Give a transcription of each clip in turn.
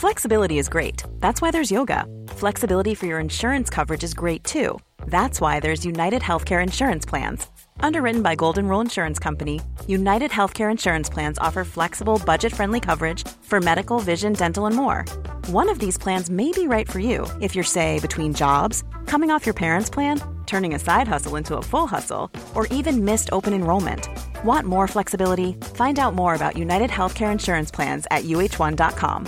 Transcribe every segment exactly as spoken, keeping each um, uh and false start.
Flexibility is great. That's why there's yoga. Flexibility for your insurance coverage is great too. That's why there's United Healthcare Insurance Plans. Underwritten by Golden Rule Insurance Company, United Healthcare Insurance Plans offer flexible, budget-friendly coverage for medical, vision, dental, and more. One of these plans may be right for you if you're, say, between jobs, coming off your parents' plan, turning a side hustle into a full hustle, or even missed open enrollment. Want more flexibility? Find out more about United Healthcare Insurance Plans at U H one dot com.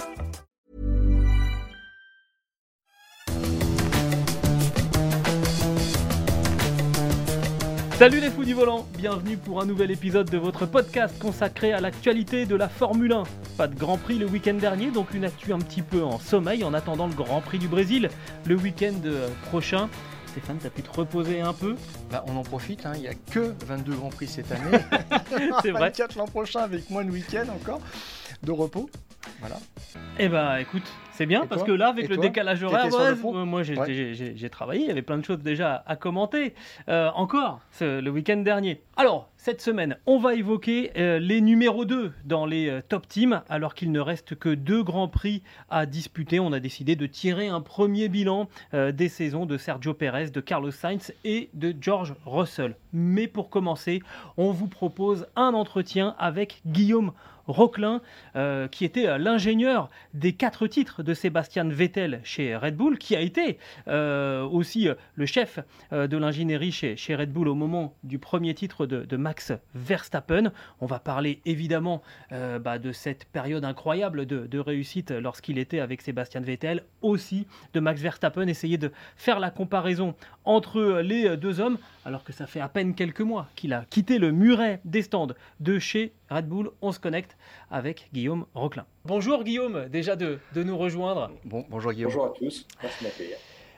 Salut les fous du volant, bienvenue pour un nouvel épisode de votre podcast consacré à l'actualité de la Formule un. Pas de Grand Prix le week-end dernier, donc une actu un petit peu en sommeil en attendant le Grand Prix du Brésil le week-end prochain. Stéphane, t'as pu te reposer un peu ? Bah, on en profite, hein. Il n'y a que vingt-deux Grands Prix cette année. C'est vrai. vingt-quatre l'an prochain avec moins de week-end encore de repos. Voilà. Eh ben écoute, c'est bien Et parce toi que là avec Et le toi décalage horaire, T'étais sur le ouais, pont moi j'ai, Ouais. j'ai, j'ai, j'ai travaillé, il y avait plein de choses déjà à commenter. Euh, encore ce- le week-end dernier. Alors cette semaine, on va évoquer euh, les numéros deux dans les euh, top teams alors qu'il ne reste que deux grands prix à disputer. On a décidé de tirer un premier bilan euh, des saisons de Sergio Pérez, de Carlos Sainz et de George Russell. Mais pour commencer, on vous propose un entretien avec Guillaume Rochlin, euh, qui était euh, l'ingénieur des quatre titres de Sebastian Vettel chez Red Bull, qui a été euh, aussi euh, le chef euh, de l'ingénierie chez, chez Red Bull au moment du premier titre de, de Max Verstappen. On va parler évidemment euh, bah, de cette période incroyable de, de réussite lorsqu'il était avec Sebastian Vettel, aussi de Max Verstappen, essayer de faire la comparaison entre les deux hommes, alors que ça fait à peine quelques mois qu'il a quitté le muret des stands de chez Red Bull. On se connecte avec Guillaume Rochlin. Bonjour Guillaume, déjà de, de nous rejoindre. Bon, bonjour Guillaume. Bonjour à tous, merci de m'accueillir.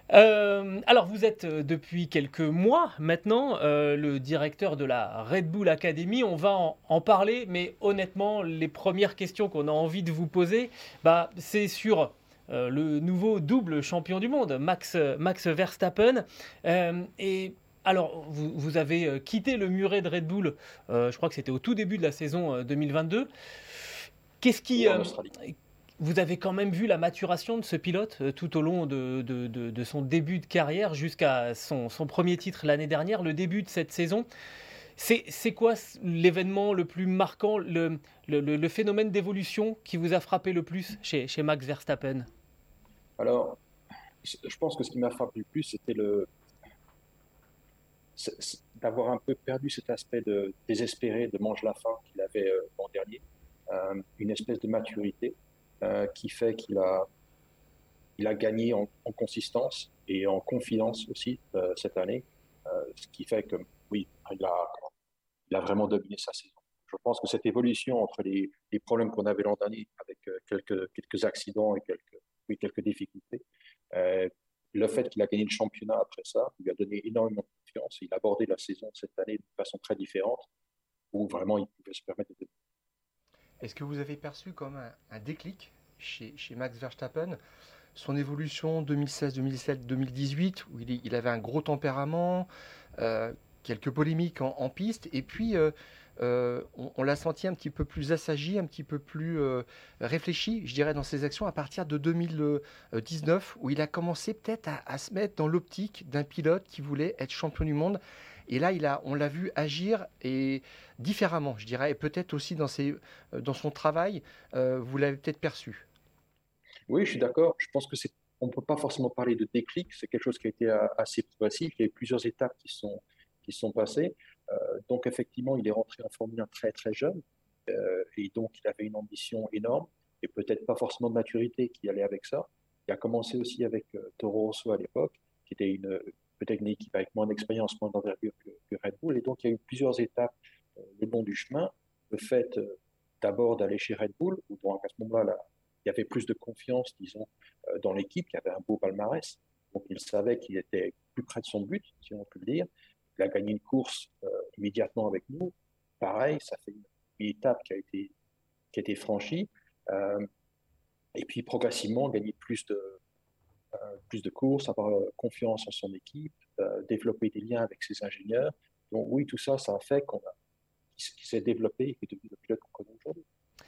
Euh, alors vous êtes euh, depuis quelques mois maintenant euh, le directeur de la Red Bull Academy. On va en, en parler, mais honnêtement, les premières questions qu'on a envie de vous poser, bah, c'est sur euh, le nouveau double champion du monde, Max, Max Verstappen. Euh, et alors, vous, vous avez euh, quitté le muret de Red Bull, euh, je crois que c'était au tout début de la saison euh, deux mille vingt-deux. Qu'est-ce qui... Ou en euh, Australie. Vous avez quand même vu la maturation de ce pilote euh, tout au long de, de, de, de son début de carrière jusqu'à son, son premier titre l'année dernière, le début de cette saison. C'est, c'est quoi l'événement le plus marquant, le, le, le, le phénomène d'évolution qui vous a frappé le plus chez, chez Max Verstappen ? Alors, je pense que ce qui m'a frappé le plus, c'était le, c'est- c'est d'avoir un peu perdu cet aspect de désespéré, de mange la faim qu'il avait euh, l'an dernier. Euh, une espèce de maturité euh, qui fait qu'il a, il a gagné en, en consistance et en confiance aussi euh, cette année. Euh, ce qui fait que, oui, il a, il a vraiment dominé sa saison. Je pense que cette évolution entre les, les problèmes qu'on avait l'an dernier, avec euh, quelques, quelques accidents et quelques, oui, quelques difficultés, euh, le fait qu'il a gagné le championnat après ça lui a donné énormément de confiance. Il a abordé la saison cette année de façon très différente, où vraiment il pouvait se permettre de... Est-ce que vous avez perçu comme un, un déclic chez, chez Max Verstappen, son évolution deux mille seize, deux mille dix-sept, deux mille dix-huit, où il, est- il avait un gros tempérament, euh, quelques polémiques en, en piste, et puis euh, euh, on, on l'a senti un petit peu plus assagi, un petit peu plus euh, réfléchi, je dirais, dans ses actions à partir de deux mille dix-neuf, où il a commencé peut-être à, à se mettre dans l'optique d'un pilote qui voulait être champion du monde. Et là, il a, on l'a vu agir et différemment, je dirais, et peut-être aussi dans, ses, euh, dans son travail, euh, vous l'avez peut-être perçu. Oui, je suis d'accord. Je pense que c'est, on ne peut pas forcément parler de déclic. C'est quelque chose qui a été euh, assez progressif. Il y a eu plusieurs étapes qui sont, qui sont passées. Euh, donc, effectivement, il est rentré en Formule un très, très jeune. Euh, et donc, il avait une ambition énorme et peut-être pas forcément de maturité qui allait avec ça. Il a commencé aussi avec euh, Toro Rosso à l'époque, qui était une, peut-être une équipe avec moins d'expérience, moins d'envergure que, que Red Bull. Et donc, il y a eu plusieurs étapes euh, le long du chemin. Le fait euh, d'abord d'aller chez Red Bull, où donc, à ce moment-là, là, il y avait plus de confiance, disons, euh, dans l'équipe, il y avait un beau palmarès. Donc, il savait qu'il était plus près de son but, si on peut le dire. Il a gagné une course euh, immédiatement avec nous. Pareil, ça fait une, une étape qui a été, qui a été franchie. Euh, et puis, progressivement, gagner plus de, euh, plus de courses, avoir euh, confiance en son équipe, euh, développer des liens avec ses ingénieurs. Donc, oui, tout ça, ça a fait qu'on a, qu'il s'est développé et qu'il est devenu le pilote qu'on connaît aujourd'hui.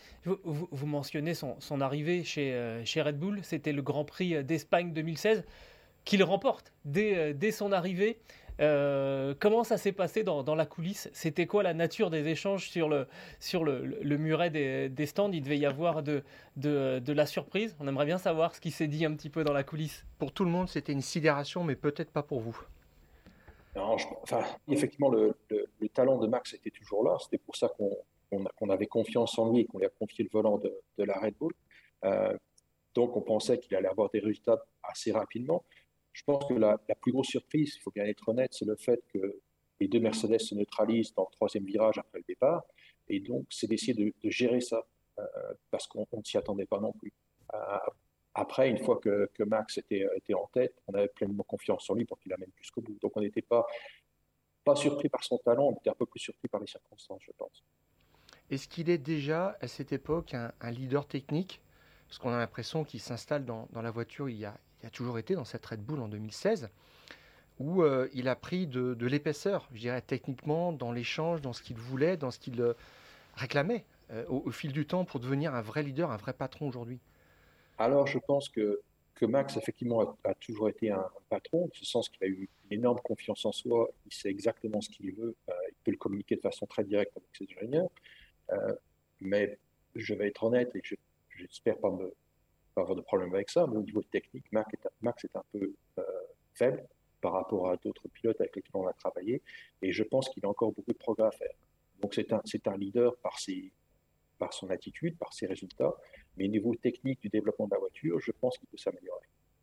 Vous, vous- vous mentionnez son, son arrivée chez, euh, chez Red Bull, c'était le Grand Prix d'Espagne deux mille seize qu'il remporte dès, euh, dès son arrivée. Euh, comment ça s'est passé dans, dans la coulisse? C'était quoi la nature des échanges sur le, sur le, le- le muret des, des stands? Il devait y avoir de, de, de la surprise. On aimerait bien savoir ce qui s'est dit un petit peu dans la coulisse. Pour tout le monde, c'était une sidération, mais peut-être pas pour vous. Non, je- enfin, effectivement, le, le- le talent de Max était toujours là. C'était pour ça qu'on qu'on a- qu'on avait confiance en lui et qu'on lui a confié le volant de, de la Red Bull. Euh, donc, on pensait qu'il allait avoir des résultats assez rapidement. Je pense que la, la plus grosse surprise, il faut bien être honnête, c'est le fait que les deux Mercedes se neutralisent dans le troisième virage après le départ. Et donc, c'est d'essayer de, de gérer ça, euh, parce qu'on on ne s'y attendait pas non plus. Euh, Après, une fois que, que Max était, était en tête, on avait pleinement confiance en lui pour qu'il l'amène jusqu'au bout. Donc, on n'était pas, pas surpris par son talent, on était un peu plus surpris par les circonstances, je pense. Est-ce qu'il est déjà, à cette époque, un, un leader technique? Parce qu'on a l'impression qu'il s'installe dans, dans la voiture, il y, a, il y a toujours été dans cette Red Bull en deux mille seize, où euh, il a pris de, de l'épaisseur, je dirais, techniquement, dans l'échange, dans ce qu'il voulait, dans ce qu'il euh, réclamait euh, au, au fil du temps pour devenir un vrai leader, un vrai patron aujourd'hui. Alors, je pense que, que Max, effectivement, a, a toujours été un, un patron, en ce sens qu'il a eu une énorme confiance en soi, il sait exactement ce qu'il veut, euh, il peut le communiquer de façon très directe avec ses ingénieurs. Euh, mais je vais être honnête et je j'espère pas, me, pas avoir de problème avec ça, mais au niveau technique, Max est, Max est un peu euh, faible par rapport à d'autres pilotes avec lesquels on a travaillé, et je pense qu'il a encore beaucoup de progrès à faire. Donc c'est un, c'est un leader par, ses, par son attitude, par ses résultats, mais au niveau technique du développement de la voiture, je pense qu'il peut s'améliorer.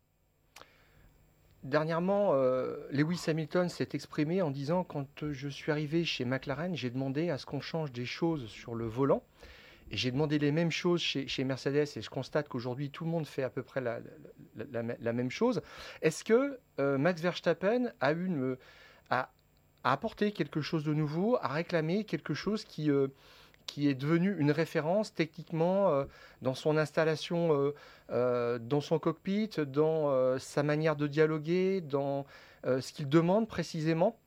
Dernièrement, euh, Lewis Hamilton s'est exprimé en disant: quand je suis arrivé chez McLaren, j'ai demandé à ce qu'on change des choses sur le volant. Et j'ai demandé les mêmes choses chez, chez Mercedes, et je constate qu'aujourd'hui, tout le monde fait à peu près la, la, la, la même chose. Est-ce que euh, Max Verstappen a, une, a, a apporté quelque chose de nouveau, a réclamé quelque chose qui, euh, qui est devenu une référence techniquement euh, dans son installation, euh, euh, dans son cockpit, dans euh, sa manière de dialoguer, dans euh, ce qu'il demande précisément?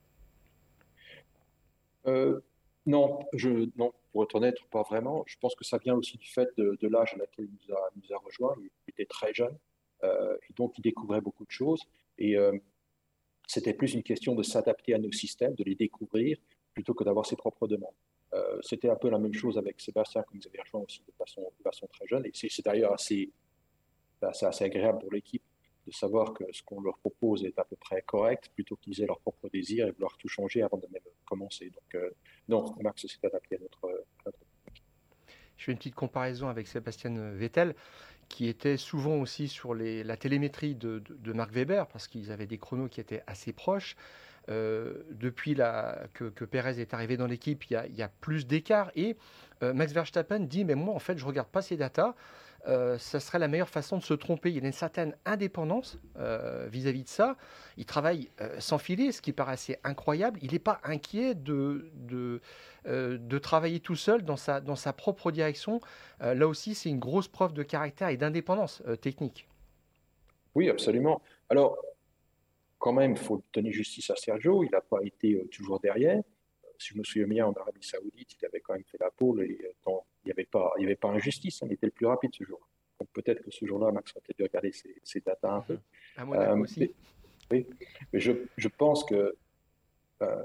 Euh, non, je, non, pour être honnête, pas vraiment. Je pense que ça vient aussi du fait de, de l'âge à laquelle il nous a, il nous a rejoint. Il était très jeune, euh, et donc il découvrait beaucoup de choses. Et euh, c'était plus une question de s'adapter à nos systèmes, de les découvrir, plutôt que d'avoir ses propres demandes. Euh, c'était un peu la même chose avec Sébastien, que nous avait rejoint aussi de façon, de façon très jeune. Et c'est c'est d'ailleurs assez, assez, assez agréable pour l'équipe de savoir que ce qu'on leur propose est à peu près correct, plutôt qu'ils aient leur propre désir et vouloir tout changer avant de même commencer. Donc, euh, non, Max s'est adapté à notre, à notre... Je fais une petite comparaison avec Sébastien Vettel, qui était souvent aussi sur les, la télémétrie de, de, de Mark Webber, parce qu'ils avaient des chronos qui étaient assez proches. Euh, depuis la, que, que Pérez est arrivé dans l'équipe, il y a, il y a plus d'écart. Et euh, Max Verstappen dit: mais moi, en fait, je ne regarde pas ces datas. Euh, ça serait la meilleure façon de se tromper. Il a une certaine indépendance euh, vis-à-vis de ça. Il travaille euh, sans filet, ce qui paraît assez incroyable. Il n'est pas inquiet de, de, euh, de travailler tout seul dans sa, dans sa propre direction. Euh, là aussi, c'est une grosse preuve de caractère et d'indépendance euh, technique. Oui, absolument. Alors, quand même, il faut donner justice à Sergio. Il n'a pas été euh, toujours derrière. Si je me souviens bien, en Arabie Saoudite, il avait quand même fait la pole et euh, il n'y avait pas, il y avait pas injustice. Il était le plus rapide ce jour. Donc peut-être que ce jour-là, Max a peut-être dû regarder ses, ses datas un peu. À Monaco euh, aussi. Mais, oui, mais je, je pense que euh,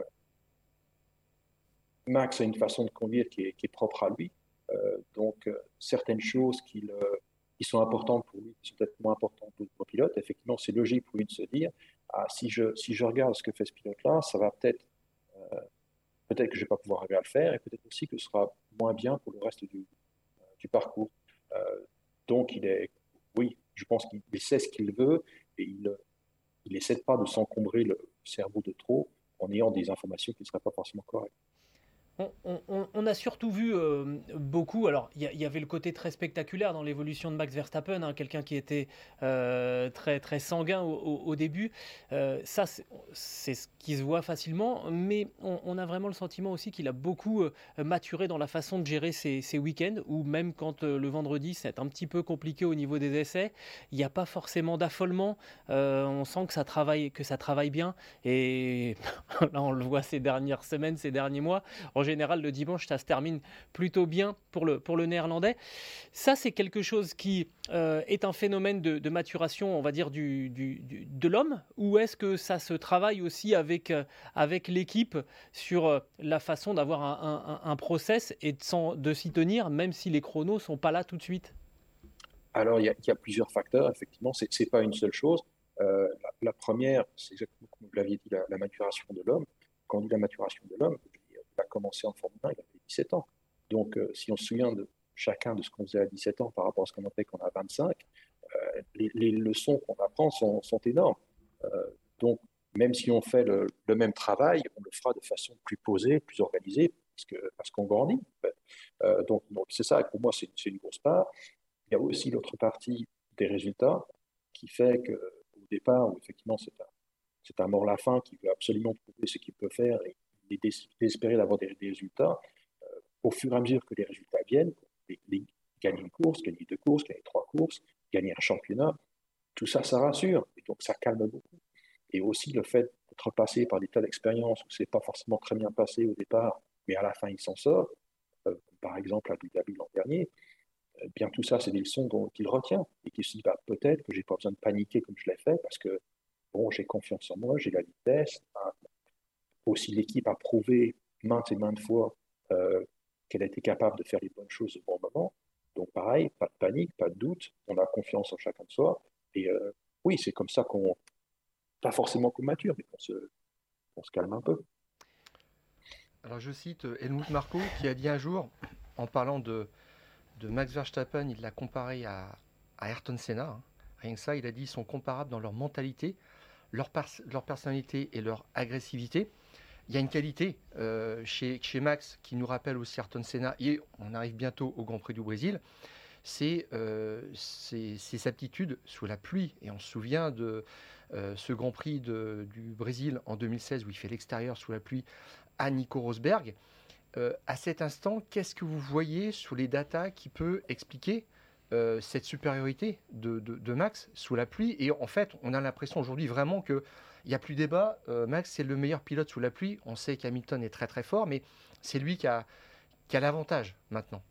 Max a une façon de conduire qui est, qui est propre à lui. Euh, donc euh, certaines choses qui, le, qui sont importantes pour lui sont peut-être moins importantes pour le pilote. Effectivement, c'est logique pour lui de se dire: ah, si je, si je regarde ce que fait ce pilote-là, ça va peut-être euh, peut-être que je ne vais pas pouvoir arriver à le faire, et peut-être aussi que ce sera moins bien pour le reste du, du parcours. Euh, donc, il est, oui, je pense qu'il sait ce qu'il veut, et il n'essaie pas de s'encombrer le cerveau de trop en ayant des informations qui ne seraient pas forcément correctes. On, on, on a surtout vu euh, beaucoup, alors il y, y avait le côté très spectaculaire dans l'évolution de Max Verstappen, hein, quelqu'un qui était euh, très, très sanguin au, au, au début, euh, ça c'est, c'est ce qui se voit facilement, mais on, on a vraiment le sentiment aussi qu'il a beaucoup euh, maturé dans la façon de gérer ses, ses week-ends, où même quand euh, le vendredi c'est un petit peu compliqué au niveau des essais, il n'y a pas forcément d'affolement, euh, on sent que ça travaille, que ça travaille bien, et là on le voit ces dernières semaines, ces derniers mois, on en général, le dimanche, ça se termine plutôt bien pour le, pour le néerlandais. Ça, c'est quelque chose qui euh, est un phénomène de, de maturation, on va dire, du, du, du, de l'homme, ou est-ce que ça se travaille aussi avec, euh, avec l'équipe sur euh, la façon d'avoir un, un, un process et de, de s'y tenir, même si les chronos ne sont pas là tout de suite? Alors, il y a, il y a plusieurs facteurs, effectivement, ce n'est pas une seule chose. Euh, la, la première, c'est exactement comme vous l'aviez dit, la, la maturation de l'homme. Quand on dit la maturation de l'homme, il a commencé en Formule un, il avait dix-sept ans. Donc, euh, si on se souvient de chacun de ce qu'on faisait à dix-sept ans par rapport à ce qu'on a fait quand on a vingt-cinq, euh, les, les leçons qu'on apprend sont, sont énormes. Euh, donc, même si on fait le, le même travail, on le fera de façon plus posée, plus organisée, parce, que, parce qu'on grandit. En fait. euh, donc, donc, c'est ça, et pour moi, c'est, c'est une grosse part. Il y a aussi l'autre partie des résultats qui fait qu'au départ, où effectivement, c'est un, c'est un mort la fin qui veut absolument prouver ce qu'il peut faire et, et d'espérer d'avoir des, des résultats. Euh, au fur et à mesure que les résultats viennent, les, les, gagner une course, gagner deux courses, gagner trois courses, gagner un championnat, tout ça, ça rassure. Et donc, ça calme beaucoup. Et aussi le fait d'être passé par des tas d'expériences où ce n'est pas forcément très bien passé au départ, mais à la fin, il s'en sort. Euh, par exemple, à Abu Dhabi l'an dernier, eh bien tout ça, c'est des leçons dont, qu'il retient et qu'il se dit bah, peut-être que je n'ai pas besoin de paniquer comme je l'ai fait parce que bon, j'ai confiance en moi, j'ai la vitesse. Hein. Aussi, l'équipe a prouvé maintes et maintes fois euh, qu'elle était capable de faire les bonnes choses au bon moment. Donc pareil, pas de panique, pas de doute, on a confiance en chacun de soi. Et euh, oui, c'est comme ça qu'on, pas forcément qu'on mature, mais qu'on se, qu'on se calme un peu. Alors je cite Helmut Marko qui a dit un jour, en parlant de, de Max Verstappen, il l'a comparé à, à Ayrton Senna. Hein. Rien que ça, il a dit ils sont comparables dans leur mentalité, leur, pers- leur personnalité et leur agressivité. Il y a une qualité euh, chez, chez Max qui nous rappelle aussi Ayrton Senna, et on arrive bientôt au Grand Prix du Brésil, c'est euh, ses, ses aptitudes sous la pluie. Et on se souvient de euh, ce Grand Prix de, du Brésil en deux mille seize où il fait l'extérieur sous la pluie à Nico Rosberg. Euh, à cet instant, qu'est-ce que vous voyez sous les datas qui peut expliquer euh, cette supériorité de, de, de Max sous la pluie? Et en fait, on a l'impression aujourd'hui vraiment qu'il n'y a plus débat. Euh, Max, c'est le meilleur pilote sous la pluie. On sait qu'Hamilton est très très fort, mais c'est lui qui a, qui a l'avantage maintenant.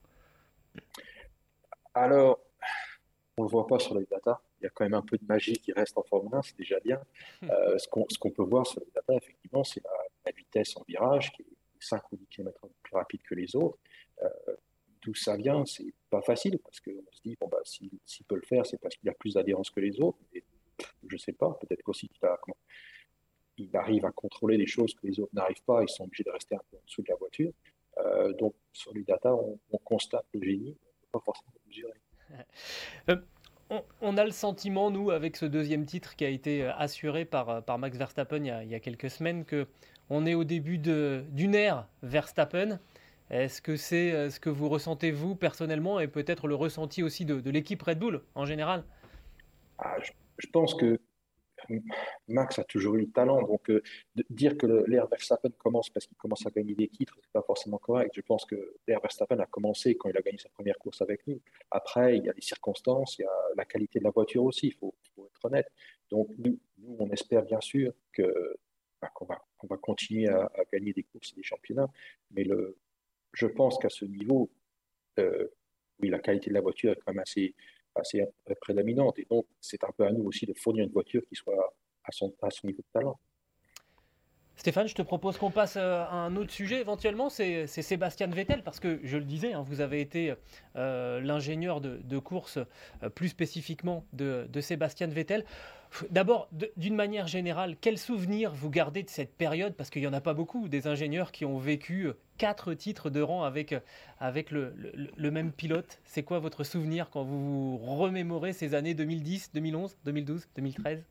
Alors, on ne le voit pas sur les datas. Il y a quand même un peu de magie qui reste en Formule un, c'est déjà bien. Euh, ce, qu'on, ce qu'on peut voir sur les datas, effectivement, c'est la, la vitesse en virage qui est cinq ou dix kilomètres plus rapide que les autres. Euh, D'où ça vient, c'est pas facile parce qu'on se dit, bon, bah, s'il, s'il peut le faire, c'est parce qu'il a plus d'adhérence que les autres. Et, je sais pas, peut-être qu'aussi qu'il a, comment, il arrive à contrôler des choses que les autres n'arrivent pas, ils sont obligés de rester un peu en dessous de la voiture. Euh, donc, sur les datas, on, on constate le génie, on ne peut pas forcément le mesurer. Euh, on, on a le sentiment, nous, avec ce deuxième titre qui a été assuré par, par Max Verstappen il y, a, il y a quelques semaines, qu'on est au début de, d'une ère Verstappen. Est-ce que c'est ce que vous ressentez, vous, personnellement, et peut-être le ressenti aussi de, de l'équipe Red Bull, en général? ah, je, je pense que Max a toujours eu le talent, donc euh, de dire que le, l'ère Verstappen commence parce qu'il commence à gagner des titres, c'est pas forcément correct. Je pense que l'ère Verstappen a commencé quand il a gagné sa première course avec nous. Après, il y a les circonstances, il y a la qualité de la voiture aussi, il faut, faut être honnête. Donc nous, nous, on espère bien sûr que, bah, qu'on va, qu'on va continuer à, à gagner des courses et des championnats, mais le, je pense qu'à ce niveau, euh, oui, la qualité de la voiture est quand même assez assez prédominante. Et donc, c'est un peu à nous aussi de fournir une voiture qui soit à son, à son niveau de talent. Stéphane, je te propose qu'on passe à un autre sujet éventuellement, c'est, c'est Sébastien Vettel, parce que je le disais, hein, vous avez été euh, l'ingénieur de, de course, euh, plus spécifiquement de, de Sébastien Vettel. D'abord, de, d'une manière générale, quel souvenir vous gardez de cette période? Parce qu'il n'y en a pas beaucoup, des ingénieurs qui ont vécu quatre titres de rang avec, avec le, le, le même pilote. C'est quoi votre souvenir quand vous remémorez ces années deux mille dix, deux mille onze, deux mille douze, deux mille treize?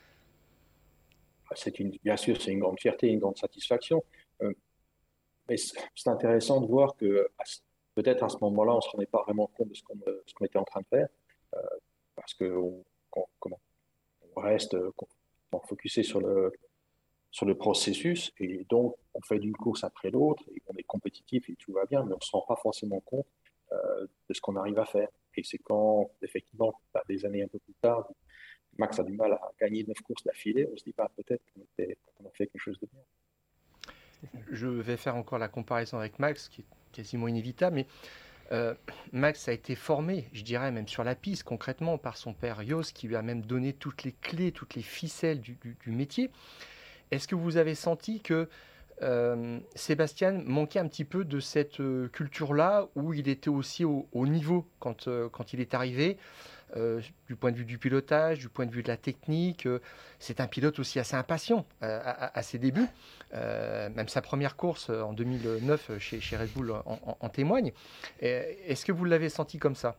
C'est une, bien sûr, c'est une grande fierté, une grande satisfaction. Euh, mais c'est, c'est intéressant de voir que peut-être à ce moment-là, on ne se rendait pas vraiment compte de ce qu'on, ce qu'on était en train de faire. Euh, parce qu'on on, on reste on focusé sur le, sur le processus. Et donc, on fait d'une course après l'autre. Et on est compétitif et tout va bien. Mais on ne se rend pas forcément compte euh, de ce qu'on arrive à faire. Et c'est quand, effectivement, des années un peu plus tard, Max a du mal à gagner neuf courses d'affilée, on se dit bah, peut-être qu'on, était, qu'on a fait quelque chose de bien. je vais faire encore la comparaison avec Max, qui est quasiment inévitable, mais euh, Max a été formé, je dirais même sur la piste concrètement, par son père Jos, qui lui a même donné toutes les clés, toutes les ficelles du, du, du métier. Est-ce que vous avez senti que euh, Sébastien manquait un petit peu de cette euh, culture-là, où il était aussi au, au niveau quand, euh, quand il est arrivé, euh, du point de vue du pilotage, du point de vue de la technique. euh, C'est un pilote aussi assez impatient euh, à, à ses débuts. Euh, même sa première course euh, en deux mille neuf chez, chez Red Bull en, en- en témoigne. Et Est-ce que vous l'avez senti comme ça?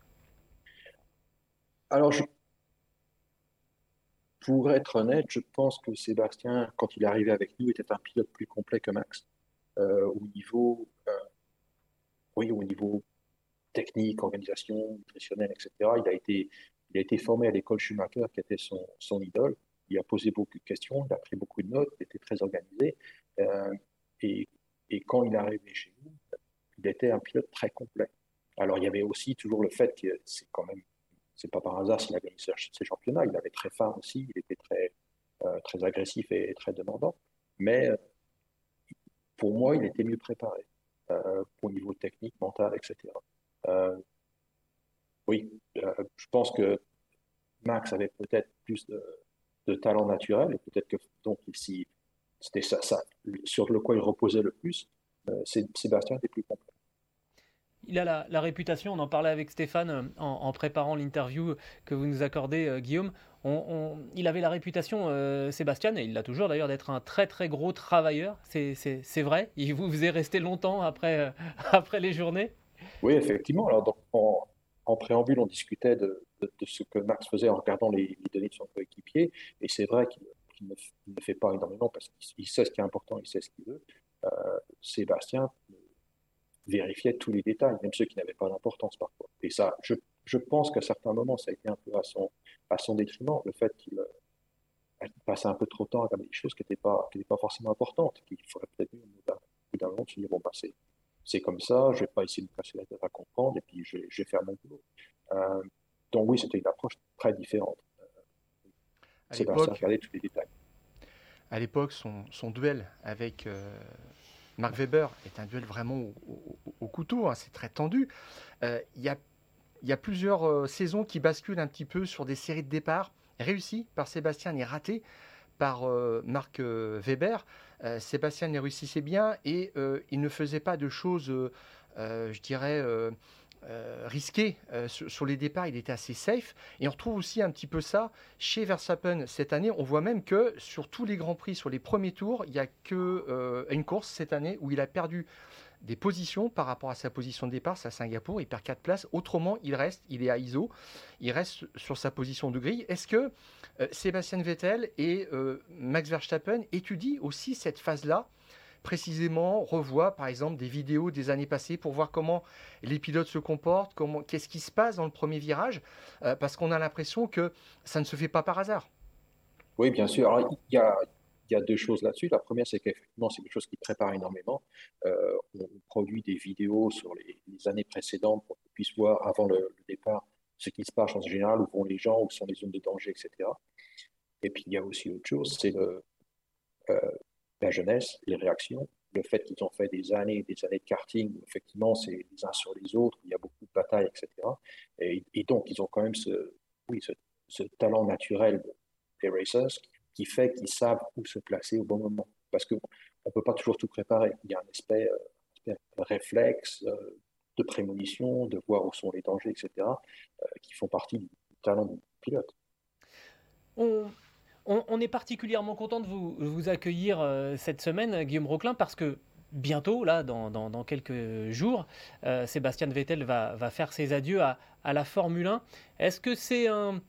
Alors, je, pour être honnête, je pense que Sébastien, quand il est arrivé avec nous, était un pilote plus complet que Max. Euh, au niveau, euh, oui, au niveau technique, organisation, nutritionnelle, et cetera. Il a été, il a été formé à l'école Schumacher, qui était son, son idole. Il a posé beaucoup de questions, il a pris beaucoup de notes, il était très organisé. Euh, et, et quand il est arrivé chez nous, il était un pilote très complet. Alors, il y avait aussi toujours le fait que c'est quand même, c'est pas par hasard s'il a gagné ses ses championnats. Il avait très faim aussi, il était très, euh, très agressif et très demandant. Mais euh, pour moi, il était mieux préparé euh, au niveau technique, mental, et cetera. Euh, oui, euh, je pense que Max avait peut-être plus de, de talent naturel et peut-être que donc ici, c'était ça, ça sur le quoi il reposait le plus. Euh, c'est- Sébastien était plus complet. Il a la, la réputation, on en parlait avec Stéphane euh, en, en préparant l'interview que vous nous accordez, euh, Guillaume. On- on- il avait la réputation, euh, Sébastien, et il l'a toujours d'ailleurs, d'être un très très gros travailleur. C'est, c'est- c'est vrai. Il vous faisait rester longtemps après, euh, après les journées. Oui, effectivement. Alors, donc, en, en préambule, on discutait de, de- de ce que Max faisait en regardant les, les données de son coéquipier. Et c'est vrai qu'il qu'il ne, il ne fait pas énormément parce qu'il il sait ce qui est important, il sait ce qu'il veut. Euh, Sébastien vérifiait tous les détails, même ceux qui n'avaient pas d'importance parfois. Et ça, je, je pense qu'à certains moments, ça a été un peu à son, à son détriment, le fait qu'il euh, qu'il passait un peu trop de temps à regarder des choses qui n'étaient pas, qui n'étaient pas forcément importantes, qu'il faudrait peut-être mieux, au bout d'un au bout d'un moment, se dire, bon, bah, c'est c'est comme ça, je ne vais pas essayer de me casser la tête à comprendre, et puis je vais, je vais faire mon boulot. Euh, donc oui, c'était une approche très différente. À Sébastien l'époque, regardait tous les détails. à l'époque, son, son duel avec euh, Mark Webber est un duel vraiment au, au- au couteau, hein, c'est très tendu. Euh, Il y a, il y a plusieurs euh, saisons qui basculent un petit peu sur des séries de départ réussies par Sébastien et ratées par euh, Mark euh, Webber. Euh, Sébastien les réussissait bien et euh, il ne faisait pas de choses, euh, euh, je dirais, euh, euh, risquées euh, sur, sur les départs. Il était assez safe. Et on retrouve aussi un petit peu ça chez Verstappen cette année. On voit même que sur tous les grands prix, sur les premiers tours, il n'y a que euh, une course cette année où il a perdu des positions par rapport à sa position de départ, c'est à Singapour, il perd quatre places. Autrement, il reste, il est à I S O, il reste sur sa position de grille. Est-ce que euh, Sébastien Vettel et euh, Max Verstappen étudient aussi cette phase-là, précisément, revoient par exemple des vidéos des années passées pour voir comment les pilotes se comportent, comment, qu'est-ce qui se passe dans le premier virage, euh, parce qu'on a l'impression que ça ne se fait pas par hasard. Oui, bien sûr. Alors, il y a, il y a deux choses là-dessus. La première, c'est qu'effectivement, c'est quelque chose qui prépare énormément. Euh, on produit des vidéos sur les, les années précédentes pour qu'on puisse voir avant le, le départ ce qui se passe en général, où vont les gens, où sont les zones de danger, et cetera. Et puis, il y a aussi autre chose, c'est le, euh, la jeunesse, les réactions, le fait qu'ils ont fait des années et des années de karting, où effectivement, c'est les uns sur les autres, il y a beaucoup de batailles, et cetera. Et, et donc, ils ont quand même ce, oui, ce, ce talent naturel des racers qui fait qu'ils savent où se placer au bon moment. Parce qu'on ne peut pas toujours tout préparer. Il y a un aspect, euh, aspect réflexe, euh, de prémonition, de voir où sont les dangers, et cetera, euh, qui font partie du talent du pilote. On, on- on est particulièrement content de vous, vous accueillir euh, cette semaine, Guillaume Roclin, parce que bientôt, là, dans, dans- dans quelques jours, euh, Sébastien Vettel va, va faire ses adieux à, à la Formule un. Est-ce que c'est un,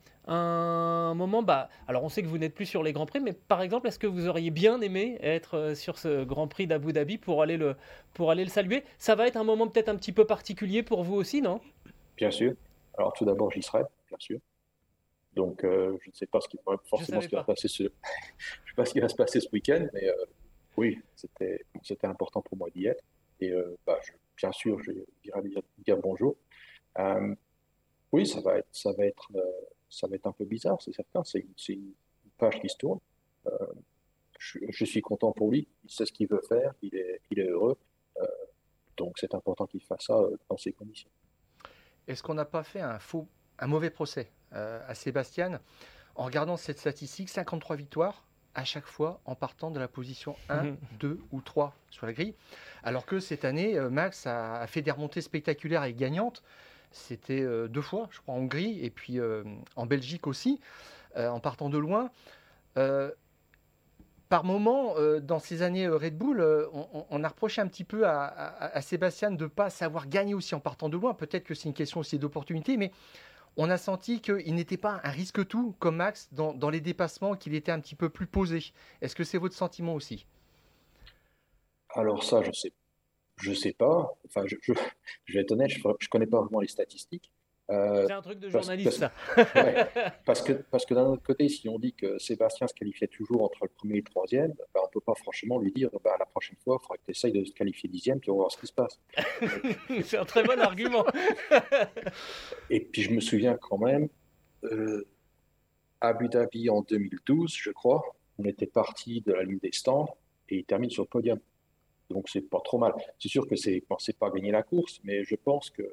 un moment, bah, alors on sait que vous n'êtes plus sur les Grands Prix, mais par exemple, est-ce que vous auriez bien aimé être euh, sur ce Grand Prix d'Abu Dhabi pour aller le, pour aller le saluer? Ça va être un moment peut-être un petit peu particulier pour vous aussi, non? Bien sûr. Alors, tout d'abord, j'y serai, bien sûr. Donc, euh, je ne sais pas ce qui, Je forcément ce savais qui va se pas. passer ce, je sais pas ce qui va se passer ce week-end, mais euh, oui, c'était, c'était important pour moi d'y être. Et euh, bah, je- bien sûr, je dirais dire, dire bonjour. Euh, oui, ça va être, ça va être, euh, ça va être un peu bizarre, c'est certain. C'est, c'est une page qui se tourne. Euh, je, je suis content pour lui. Il sait ce qu'il veut faire. Il est, il est heureux. Euh, donc, c'est important qu'il fasse ça euh, dans ces conditions. Est-ce qu'on n'a pas fait un, faux, un mauvais procès euh, à Sébastien en regardant cette statistique, cinquante-trois victoires à chaque fois en partant de la position un, mmh. deux ou trois sur la grille. Alors que cette année, Max a, a fait des remontées spectaculaires et gagnantes. C'était euh, deux fois, je crois, en Hongrie et puis euh, en Belgique aussi, euh, en partant de loin. Euh, par moment, euh, dans ces années Red Bull, euh, on, on a reproché un petit peu à, à, à Sébastien de ne pas savoir gagner aussi en partant de loin. Peut-être que c'est une question aussi d'opportunité, mais on a senti qu'il n'était pas un risque-tout comme Max dans, dans les dépassements, qu'il était un petit peu plus posé. Est-ce que c'est votre sentiment aussi? Alors ça, je sais, je sais pas. Enfin, je, je, je vais être honnête, je ne connais pas vraiment les statistiques. Euh, c'est un truc de journaliste, parce, ça. Ouais, parce que, parce que d'un autre côté, si on dit que Sébastien se qualifiait toujours entre le premier et le troisième, ben on ne peut pas franchement lui dire ben, la prochaine fois, il faudra que tu essayes de se qualifier dixième, puis on va voir ce qui se passe. C'est un très bon argument. Et puis je me souviens quand même, euh, Abu Dhabi en deux mille douze, je crois, on était parti de la ligne des stands et il termine sur le podium. Donc c'est pas trop mal. C'est sûr que c'est, bon, c'est pas gagner la course, mais je pense que.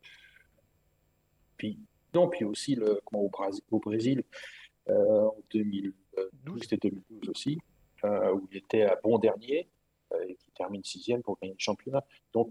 Puis, non, puis aussi le, comment, au, Brésil, au Brésil euh, en deux mille douze, c'était deux mille douze aussi, euh, où il était à bon dernier euh, et qui termine sixième pour gagner le championnat. Donc,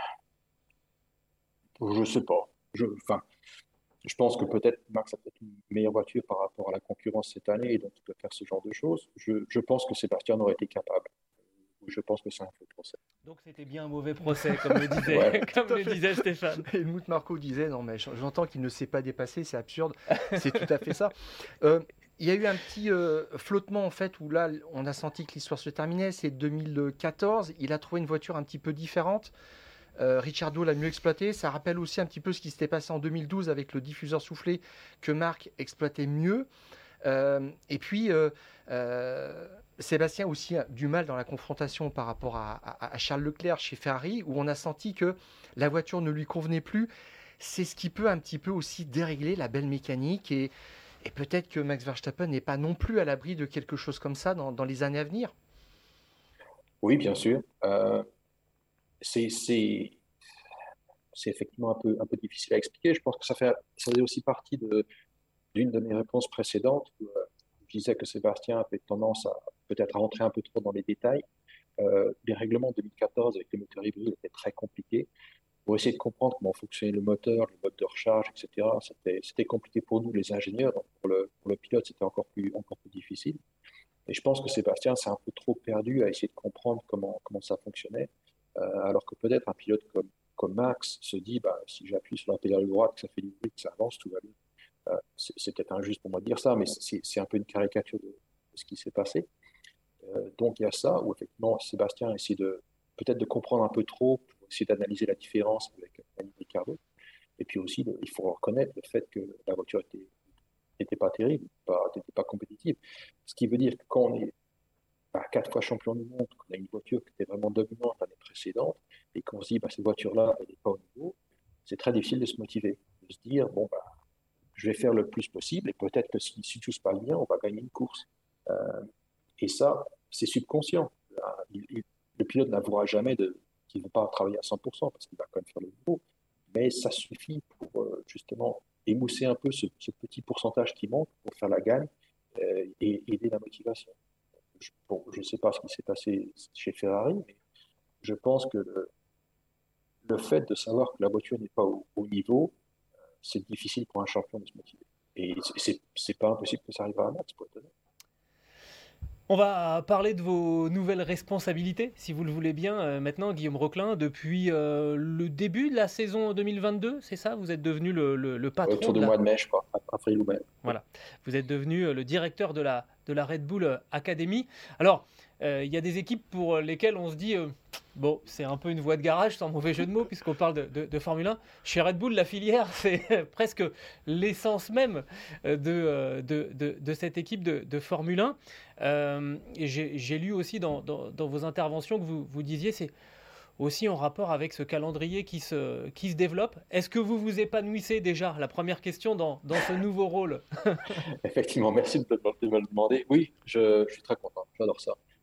je sais pas. Je, enfin, je pense que peut-être Max a peut-être une meilleure voiture par rapport à la concurrence cette année et donc il peut faire ce genre de choses. Je, je pense que Sébastien aurait été capable. Je pense que c'est un faux procès. Donc c'était bien un mauvais procès, comme le disait, ouais. comme le disait Stéphane. Helmut Marko disait, non mais j'entends qu'il ne s'est pas dépassé, c'est absurde. C'est tout à fait ça. Euh, il y a eu un petit euh, flottement en fait où là on a senti que l'histoire se terminait. C'est deux mille quatorze, il a trouvé une voiture un petit peu différente. Euh, Ricciardo l'a mieux exploité. Ça rappelle aussi un petit peu ce qui s'était passé en deux mille douze avec le diffuseur soufflé que Marc exploitait mieux. Euh, et puis, euh, euh, Sébastien a aussi du mal dans la confrontation par rapport à, à, à Charles Leclerc chez Ferrari, où on a senti que la voiture ne lui convenait plus. C'est ce qui peut un petit peu aussi dérégler la belle mécanique. Et, et peut-être que Max Verstappen n'est pas non plus à l'abri de quelque chose comme ça dans, dans les années à venir. Oui, bien sûr. Euh, c'est, c'est, c'est effectivement un peu, un peu difficile à expliquer. Je pense que ça, fait, ça faisait aussi partie de... d'une de mes réponses précédentes, où euh, je disais que Sébastien avait tendance à peut-être à rentrer un peu trop dans les détails. Euh, les règlements de deux mille quatorze avec les moteurs hybrides étaient très compliqués. Pour essayer de comprendre comment fonctionnait le moteur, le mode de recharge, et cetera, c'était, c'était compliqué pour nous, les ingénieurs. Donc pour, le, pour le pilote, c'était encore plus, encore plus difficile. Et je pense que Sébastien s'est un peu trop perdu à essayer de comprendre comment, comment ça fonctionnait, euh, alors que peut-être un pilote comme, comme Max se dit, bah, si j'appuie sur la pédale droite, que ça fait du bruit, que ça avance, tout va bien. Euh, c'est, c'est peut-être injuste pour moi de dire ça, mais c'est, c'est un peu une caricature de, de ce qui s'est passé. Euh, donc il y a ça, où effectivement Sébastien essaie de, peut-être de comprendre un peu trop, pour essayer d'analyser la différence avec Daniel Ricciardo. Et puis aussi, il faut reconnaître le fait que la voiture était, n'était pas terrible, n'était pas, pas compétitive. Ce qui veut dire que quand on est bah, quatre fois champion du monde, qu'on a une voiture qui était vraiment dominante l'année précédente, et qu'on se dit, bah, cette voiture-là, elle n'est pas au niveau, c'est très difficile de se motiver, de se dire, bon, bah, je vais faire le plus possible, et peut-être que si, si tout se passe bien, on va gagner une course. Euh, et ça, c'est subconscient. Il, il, le pilote n'avouera jamais de, qu'il ne va pas travailler à cent pour cent, parce qu'il va quand même faire le niveau, mais ça suffit pour euh, justement émousser un peu ce, ce petit pourcentage qui manque pour faire la gagne euh, et aider la motivation. Je, bon, je ne sais pas ce qui s'est passé chez Ferrari, mais je pense que le, le fait de savoir que la voiture n'est pas au, au niveau, c'est difficile pour un champion de se motiver. Et c'est, c'est pas impossible que ça arrive à Max, pour être honnête. On va parler de vos nouvelles responsabilités, si vous le voulez bien. Euh, maintenant, Guillaume Roclin, depuis euh, le début de la saison deux mille vingt-deux, c'est ça? Vous êtes devenu le, le, le patron. Autour du la... mois de mai, je crois, après ou mai. Voilà. Vous êtes devenu le directeur de la, de la Red Bull Academy. Alors, il euh, y a des équipes pour lesquelles on se dit, euh, bon, c'est un peu une voie de garage, sans mauvais jeu de mots, puisqu'on parle de, de, de Formule un. Chez Red Bull, la filière, c'est presque l'essence même de, de, de, de cette équipe de, de Formule un. Euh, et j'ai, j'ai lu aussi dans, dans, dans vos interventions que vous, vous disiez, c'est aussi en rapport avec ce calendrier qui se, qui se développe. Est-ce que vous vous épanouissez déjà? La première question dans, dans ce nouveau rôle. Effectivement, merci de me le demander. Oui, je, je suis très content, j'adore ça.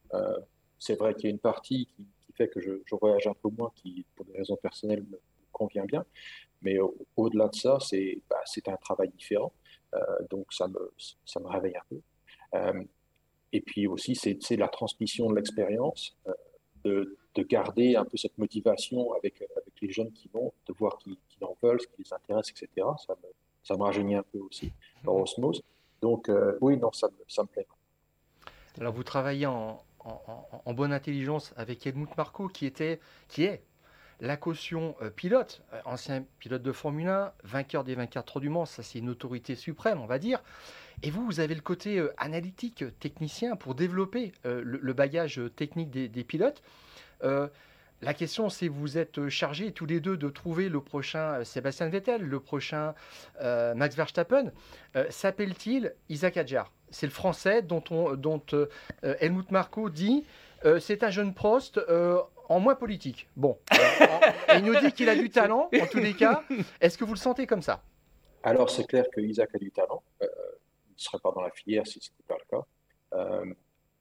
Euh, c'est vrai qu'il y a une partie qui, qui fait que je, je voyage un peu moins, qui, pour des raisons personnelles, me convient bien. Mais au, au-delà de ça, c'est, bah, c'est un travail différent. Euh, donc, ça me, ça me réveille un peu. Euh, et puis aussi, c'est, c'est la transmission de l'expérience, euh, de, de garder un peu cette motivation avec, avec les jeunes qui vont, de voir qui, qui en veulent, ce qui les intéresse, et cetera. Ça me, ça me rajeunit un peu aussi, par osmose. Donc, euh, oui, non, ça me, ça me plaît. Alors vous travaillez en, en, en- en bonne intelligence avec Helmut Marko qui était, qui est la caution euh, pilote, euh, ancien pilote de Formule un, vainqueur des vingt-quatre heures du Mans, ça c'est une autorité suprême on va dire. Et vous, vous avez le côté euh, analytique, euh, technicien pour développer euh, le, le bagage euh, technique des, des pilotes. Euh, la question, c'est vous êtes chargés tous les deux de trouver le prochain euh, Sébastien Vettel, le prochain euh, Max Verstappen. Euh, s'appelle-t-il Isaac Hadjar? C'est le français dont, on, dont euh, Helmut Marko dit euh, c'est un jeune Prost euh, en moins politique. Bon, euh, en- et il nous dit qu'il a du talent, en tous les cas. Est-ce que vous le sentez comme ça? Alors, c'est clair que Isaac a du talent. Euh, il ne serait pas dans la filière si ce n'était pas le cas. Euh,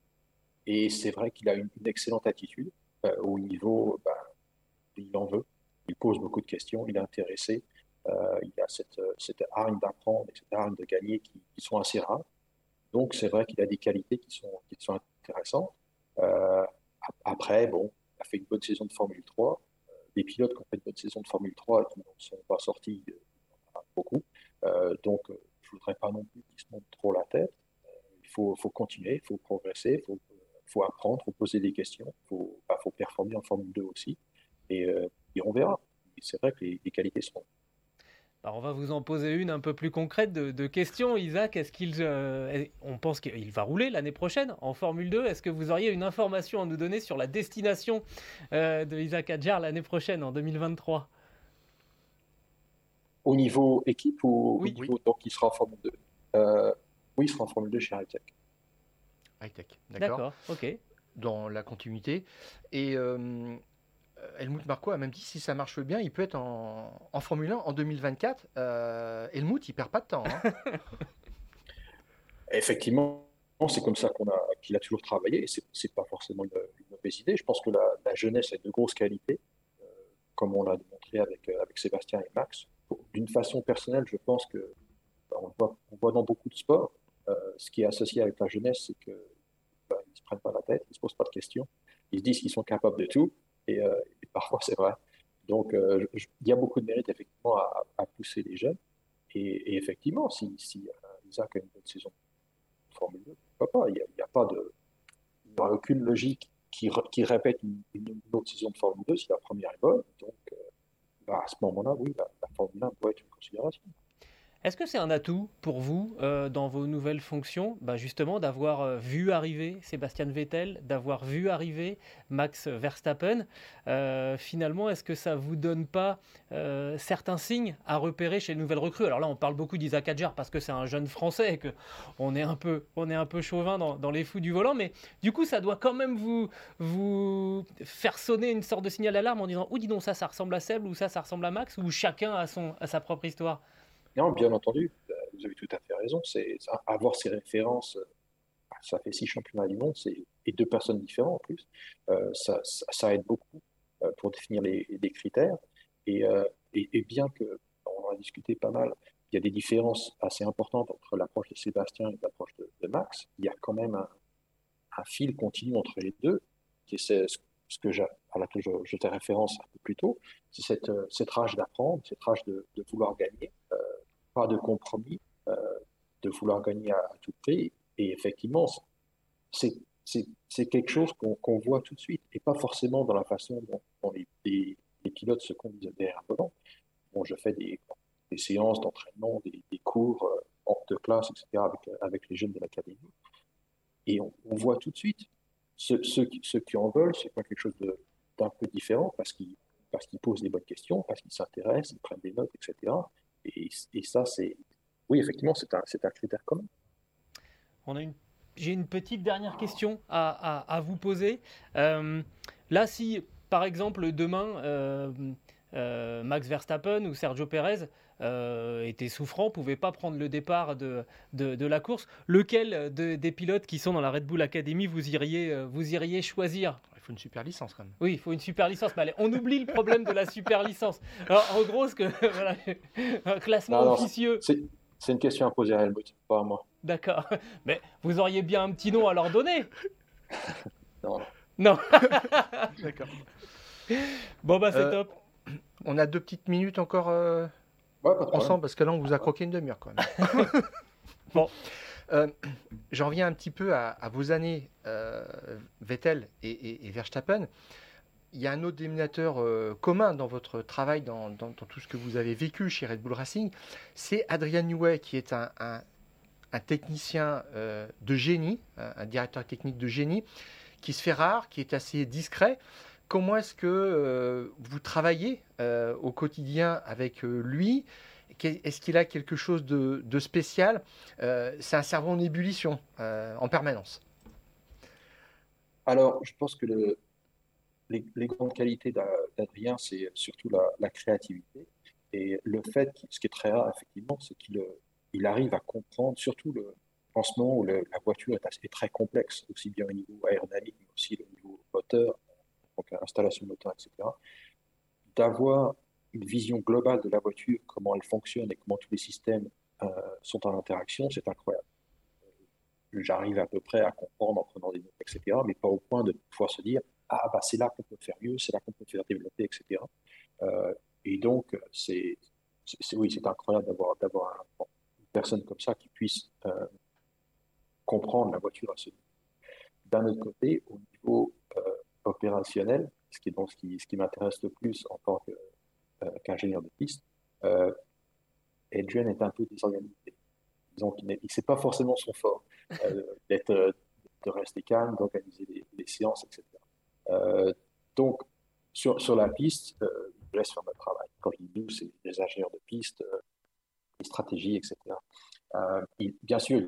et c'est vrai qu'il a une, une excellente attitude. Euh, au niveau, ben, il en veut. Il pose beaucoup de questions. Il est intéressé. Euh, il a cette, cette hargne d'apprendre et cette hargne de gagner qui, qui sont assez rares. Donc, c'est vrai qu'il a des qualités qui sont, qui sont intéressantes. Euh, après, bon, il a fait une bonne saison de Formule trois. Euh, des pilotes qui ont fait une bonne saison de Formule trois et qui n'en sont pas sortis, euh, beaucoup. Euh, donc, euh, je ne voudrais pas non plus qu'ils se montent trop la tête. Euh, il faut, faut continuer, il faut progresser, il faut, faut apprendre, il faut poser des questions, il faut, bah, faut performer en Formule deux aussi. Et, euh, et on verra. Et c'est vrai que les, les qualités seront. Alors on va vous en poser une un peu plus concrète de, de questions. Isaac, est-ce qu'il, euh, on pense qu'il va rouler l'année prochaine en Formule deux? Est-ce que vous auriez une information à nous donner sur la destination euh, de Isaac Hadjar l'année prochaine, en deux mille vingt-trois? Au niveau équipe ou Oui. au niveau, donc il sera en Formule deux? Euh, oui, il sera en Formule deux chez Hightech. High-tech, d'accord. D'accord, ok. Dans la continuité. Et euh, Helmut Marko a même dit si ça marche bien, il peut être en, en Formule un en deux mille vingt-quatre. Euh, Helmut, il perd pas de temps. Hein. Effectivement, c'est comme ça qu'on a, qu'il a toujours travaillé, et c'est, c'est pas forcément une, une mauvaise idée. Je pense que la, la jeunesse a de grosses qualités, euh, comme on l'a démontré avec, euh, avec Sébastien et Max. D'une façon personnelle, je pense que bah, on, le voit, on le voit dans beaucoup de sports. Euh, ce qui est associé avec la jeunesse, c'est que bah, ils se prennent pas la tête, ils se posent pas de questions, ils se disent qu'ils sont capables de tout, et, euh, et parfois c'est vrai. Donc, euh, je- je- il y a beaucoup de mérite effectivement à, à pousser les jeunes, et, et effectivement, si, si euh, Isaac a une bonne saison Formule deux, pourquoi pas? Il n'y a, il y a pas de, il n'y a aucune logique qui, re- qui répète une, une autre saison de Formule deux si la première est bonne. Donc, euh, bah, à ce moment-là, oui, la, la Formule un doit être une considération. Est-ce que c'est un atout pour vous euh, dans vos nouvelles fonctions, bah justement d'avoir euh, vu arriver Sébastien Vettel, d'avoir vu arriver Max Verstappen? Euh, finalement, est-ce que ça vous donne pas euh, certains signes à repérer chez les nouvelles recrues? Alors là, on parle beaucoup d'Isaac Hadjar parce que c'est un jeune Français et que on est un peu, on est un peu chauvin dans, dans les fous du volant, mais du coup, ça doit quand même vous, vous faire sonner une sorte de signal d'alarme en disant, oh dis donc, ça, ça ressemble à Seb ou ça, ça ressemble à Max, ou chacun a son, a sa propre histoire. Non, bien entendu, euh, vous avez tout à fait raison. C'est, ça- avoir ces références, euh, ça fait six championnats du monde, c'est, et deux personnes différentes en plus. Euh, ça, ça, ça aide beaucoup euh, pour définir les, les critères. Et, euh, et, et bien que, on en a discuté pas mal, il y a des différences assez importantes entre l'approche de Sébastien et l'approche de, de Max. Il y a quand même un, un fil continu entre les deux, qui est ce, ce que j'ai, à laquelle je, je fais référence un peu plus tôt, c'est cette, euh, cette rage d'apprendre, cette rage de, de vouloir gagner, euh, pas de compromis, euh, de vouloir gagner à, à tout prix. Et effectivement, c'est, c'est, c'est quelque chose qu'on qu'on voit tout de suite, et pas forcément dans la façon dont, dont les, les, les pilotes se conduisent derrière un volant. Bon, je fais des, des séances d'entraînement, des, des cours euh, hors de classe, et cetera, avec, avec les jeunes de l'académie. Et on, on voit tout de suite, ceux, ceux, qui, ceux qui en veulent, c'est pas quelque chose de, d'un peu différent, parce qu'ils, parce qu'ils posent des bonnes questions, parce qu'ils s'intéressent, ils prennent des notes, et cetera. Et, et ça, c'est, oui, effectivement, c'est un, c'est un critère commun. On a une, j'ai une petite dernière question à, à, à vous poser. Euh, là, si par exemple demain, euh, euh, Max Verstappen ou Sergio Pérez euh, était souffrant, ne pouvait pas prendre le départ de, de, de la course. Lequel de, des pilotes qui sont dans la Red Bull Academy vous iriez, euh, vous iriez choisir ? Il faut une super licence quand même. Oui, il faut une super licence. Mais allez, on oublie le problème de la super licence. Alors, en gros, ce que, voilà, un classement Non, non, officieux. C'est, c'est une question à poser à Helmut, pas à moi. D'accord. Mais vous auriez bien un petit nom à leur donner ? Non. Non. D'accord. Bon, bah, c'est Euh, top. On a deux petites minutes encore euh, Ouais, pas de problème. ensemble parce que là, on vous a croqué une demi-heure quand même. Bon, euh, j'en reviens un petit peu à, à vos années, euh, Vettel et, et- et Verstappen. Il y a un autre dénominateur euh, commun dans votre travail, dans, dans- dans tout ce que vous avez vécu chez Red Bull Racing, c'est Adrian Newey, qui est un, un- un technicien euh, de génie, un, un directeur technique de génie, qui se fait rare, qui est assez discret. Comment est-ce que euh, vous travaillez euh, au quotidien avec euh, lui ? Qu'est- Est-ce qu'il a quelque chose de, de spécial ? Euh, C'est un cerveau en ébullition euh, en permanence. Alors, je pense que le- les, les grandes qualités d'A- d'Adrien, c'est surtout la, la créativité. Et le fait, qu'il- ce qui est très rare, effectivement, c'est qu'il euh, il arrive à comprendre, surtout le, en ce moment où le- la voiture est, assez- est très complexe, aussi bien au niveau aérodynamique, mais aussi au niveau moteur, donc installation moteur, et cetera, d'avoir une vision globale de la voiture, comment elle fonctionne et comment tous les systèmes euh, sont en interaction, c'est incroyable. J'arrive à peu près à comprendre en prenant des notes, et cetera, mais pas au point de pouvoir se dire, ah, bah, c'est là qu'on peut faire mieux, c'est là qu'on peut faire développer, et cetera. Euh, et donc, c'est, c'est, c'est- oui, c'est incroyable d'avoir, d'avoir un- une personne comme ça qui puisse euh, comprendre la voiture à ce niveau. D'un autre côté, au niveau euh, opérationnel, ce qui est donc ce qui, ce qui m'intéresse le plus en tant que, euh, qu'ingénieur de piste, euh, Adrian est un peu désorganisé. Disons qu'il n'est, c'est pas forcément son fort euh, d'être, euh, de rester calme, d'organiser les, les séances, et cetera. Euh, donc, sur, sur la piste, euh, je laisse faire mon travail. Quand je dis nous, c'est les ingénieurs de piste, euh, les stratégies, et cetera. Euh, il- bien sûr,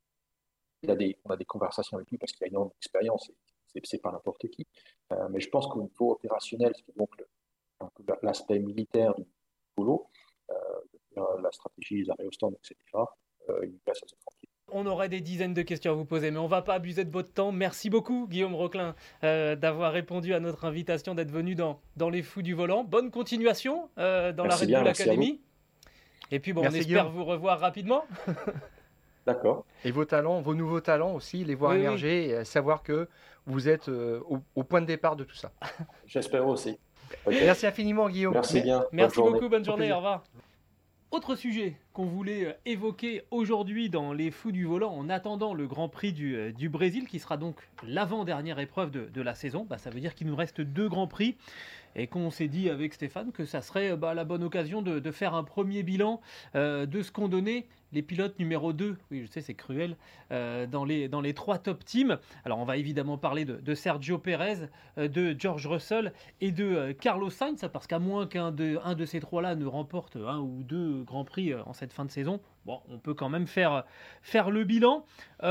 il a des, on a des conversations avec lui parce qu'il a une énorme expérience, et c'est, c'est pas n'importe qui. Euh, mais je pense qu'au niveau opérationnel, ce qui est donc le- un peu l'aspect militaire du boulot, euh, la stratégie, les aérostands, et cetera, euh, il nous laisse assez tranquille. On aurait des dizaines de questions à vous poser, mais on ne va pas abuser de votre temps. Merci beaucoup, Guillaume Roclin, euh, d'avoir répondu à notre invitation, d'être venu dans, dans les Fous du Volant. Bonne continuation euh, dans Merci la Red bien, Bull merci à Academy. Et puis, bon, Merci, on espère Guillaume. vous revoir rapidement. D'accord. Et vos talents, vos nouveaux talents aussi, les voir Oui, oui. émerger et euh, savoir que vous êtes euh, au, au point de départ de tout ça. J'espère aussi. Ok. Merci infiniment, Guillaume. Merci bien. Bonne Merci journée. beaucoup, bonne journée, plaisir. au revoir. Autre sujet qu'on voulait euh, évoquer aujourd'hui dans les Fous du Volant en attendant le Grand Prix du, euh, du Brésil, qui sera donc l'avant-dernière épreuve de, de la saison. Bah, ça veut dire qu'il nous reste deux Grands Prix et qu'on s'est dit avec Stéphane que ça serait euh, bah, la bonne occasion de, de faire un premier bilan euh, de ce qu'ont donné les pilotes numéro deux, oui je sais c'est cruel, euh, dans, les, dans les trois top teams. Alors on va évidemment parler de, de Sergio Pérez, euh, de George Russell et de euh, Carlos Sainz, parce qu'à moins qu'un de, un de ces trois-là ne remporte un ou deux Grands Prix euh, en cette fin de saison, bon, on peut quand même faire, faire le bilan.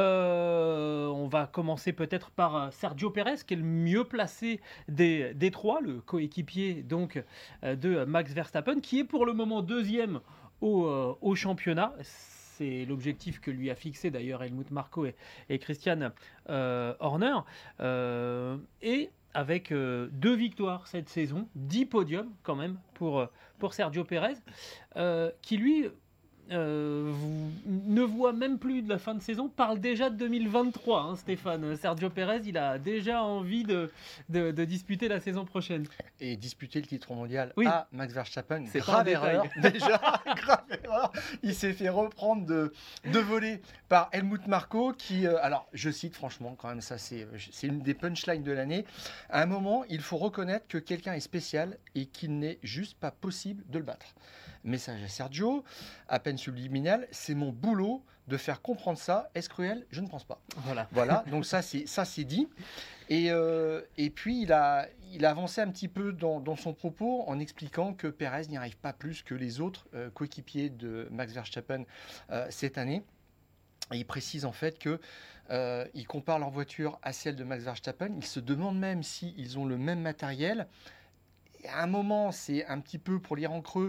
Euh, on va commencer peut-être par euh, Sergio Pérez, qui est le mieux placé des, des trois, le coéquipier donc euh, de Max Verstappen, qui est pour le moment deuxième au, euh, au championnat. C'est l'objectif que lui a fixé d'ailleurs Helmut Marko et, et Christian euh, Horner. Euh, et avec euh, deux victoires cette saison, dix podiums quand même pour, euh, pour Sergio Pérez, euh, qui lui euh, vous, ne voit même plus de la fin de saison, parle déjà de deux mille vingt-trois, hein, Stéphane. Sergio Pérez, il a déjà envie de, de, de disputer la saison prochaine. Et disputer le titre mondial Oui. à Max Verstappen, C'est pas grave un erreur. détail. Déjà, grave erreur. Il s'est fait reprendre de, de voler par Helmut Marko, qui, euh, alors je cite franchement, quand même, ça c'est, c'est une des punchlines de l'année. À un moment, il faut reconnaître que quelqu'un est spécial et qu'il n'est juste pas possible de le battre. Message à Sergio, à peine subliminal, c'est mon boulot de faire comprendre ça. Est-ce cruel ? Je ne pense pas. Voilà. Voilà, donc ça c'est, ça, c'est dit. Et, euh, et puis il a, il a avancé un petit peu dans, dans son propos en expliquant que Pérez n'y arrive pas plus que les autres euh, coéquipiers de Max Verstappen euh, cette année. Et il précise en fait que euh, il compare leur voiture à celle de Max Verstappen. Il se demande même s'ils ont le même matériel. Et à un moment, c'est un petit peu pour lire en creux.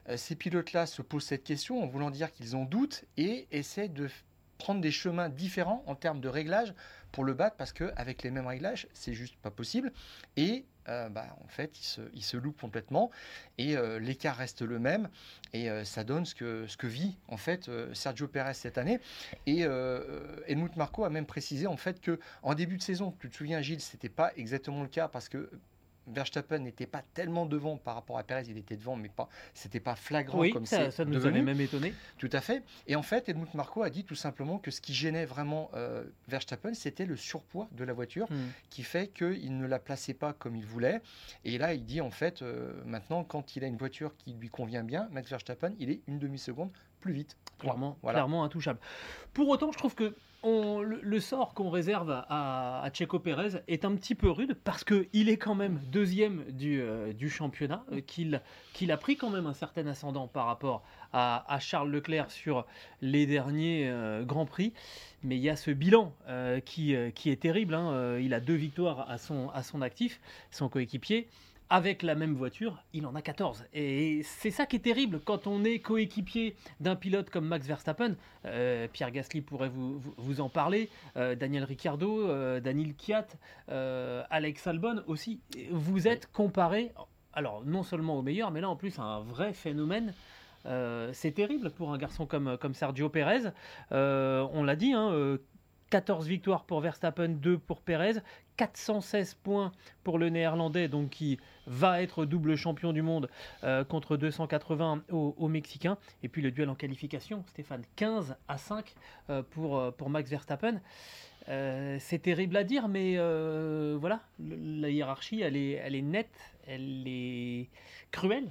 euh, ces pilotes-là se posent cette question en voulant dire qu'ils ont doute et essaient de f- prendre des chemins différents en termes de réglage pour le battre, parce qu'avec les mêmes réglages, c'est juste pas possible. Et euh, bah, en fait, ils se, ils se loupent complètement et euh, l'écart reste le même. Et euh, ça donne ce que, ce que vit en fait euh, Sergio Pérez cette année. Et euh, Helmut Marko a même précisé en fait que en début de saison, tu te souviens Gilles, c'était pas exactement le cas parce que Verstappen n'était pas tellement devant par rapport à Pérez, il était devant, mais pas, c'était pas flagrant Oui, comme ça, c'est ça nous devenu. avait même étonné. Tout à fait. Et en fait, Helmut Marko a dit tout simplement que ce qui gênait vraiment euh, Verstappen, c'était le surpoids de la voiture, Hmm. qui fait qu'il ne la plaçait pas comme il voulait. Et là, il dit en fait, euh, maintenant, quand il a une voiture qui lui convient bien, Max Verstappen, il est une demi-seconde plus vite. Clairement, Voilà. clairement intouchable. Pour autant, je trouve que on- le, le sort qu'on réserve à, à Checo Pérez est un petit peu rude parce qu'il est quand même deuxième du, euh, du championnat, euh, qu'il qu'il a pris quand même un certain ascendant par rapport à, à Charles Leclerc sur les derniers euh, Grands Prix. Mais il y a ce bilan euh, qui, euh, qui est terrible, hein. Euh, Il a deux victoires à son, à son actif, son coéquipier. Avec la même voiture, il en a quatorze. Et c'est ça qui est terrible quand on est coéquipier d'un pilote comme Max Verstappen. Euh, Pierre Gasly pourrait vous, vous, vous en parler, euh, Daniel Ricciardo, euh, Daniil Kvyat, euh, Alex Albon aussi. Vous êtes comparé, alors non seulement au meilleur, mais là en plus à un vrai phénomène. Euh, c'est terrible pour un garçon comme, comme Sergio Pérez. Euh, on l'a dit, hein, euh, quatorze victoires pour Verstappen, deux pour Pérez, quatre cent seize points pour le Néerlandais, donc qui va être double champion du monde euh, contre deux cent quatre-vingts au, au Mexicain. Et puis le duel en qualification, Stéphane, quinze à cinq euh, pour, euh, pour Max Verstappen. Euh, c'est terrible à dire, mais euh, voilà, le- la hiérarchie, elle est, elle est nette, elle est cruelle.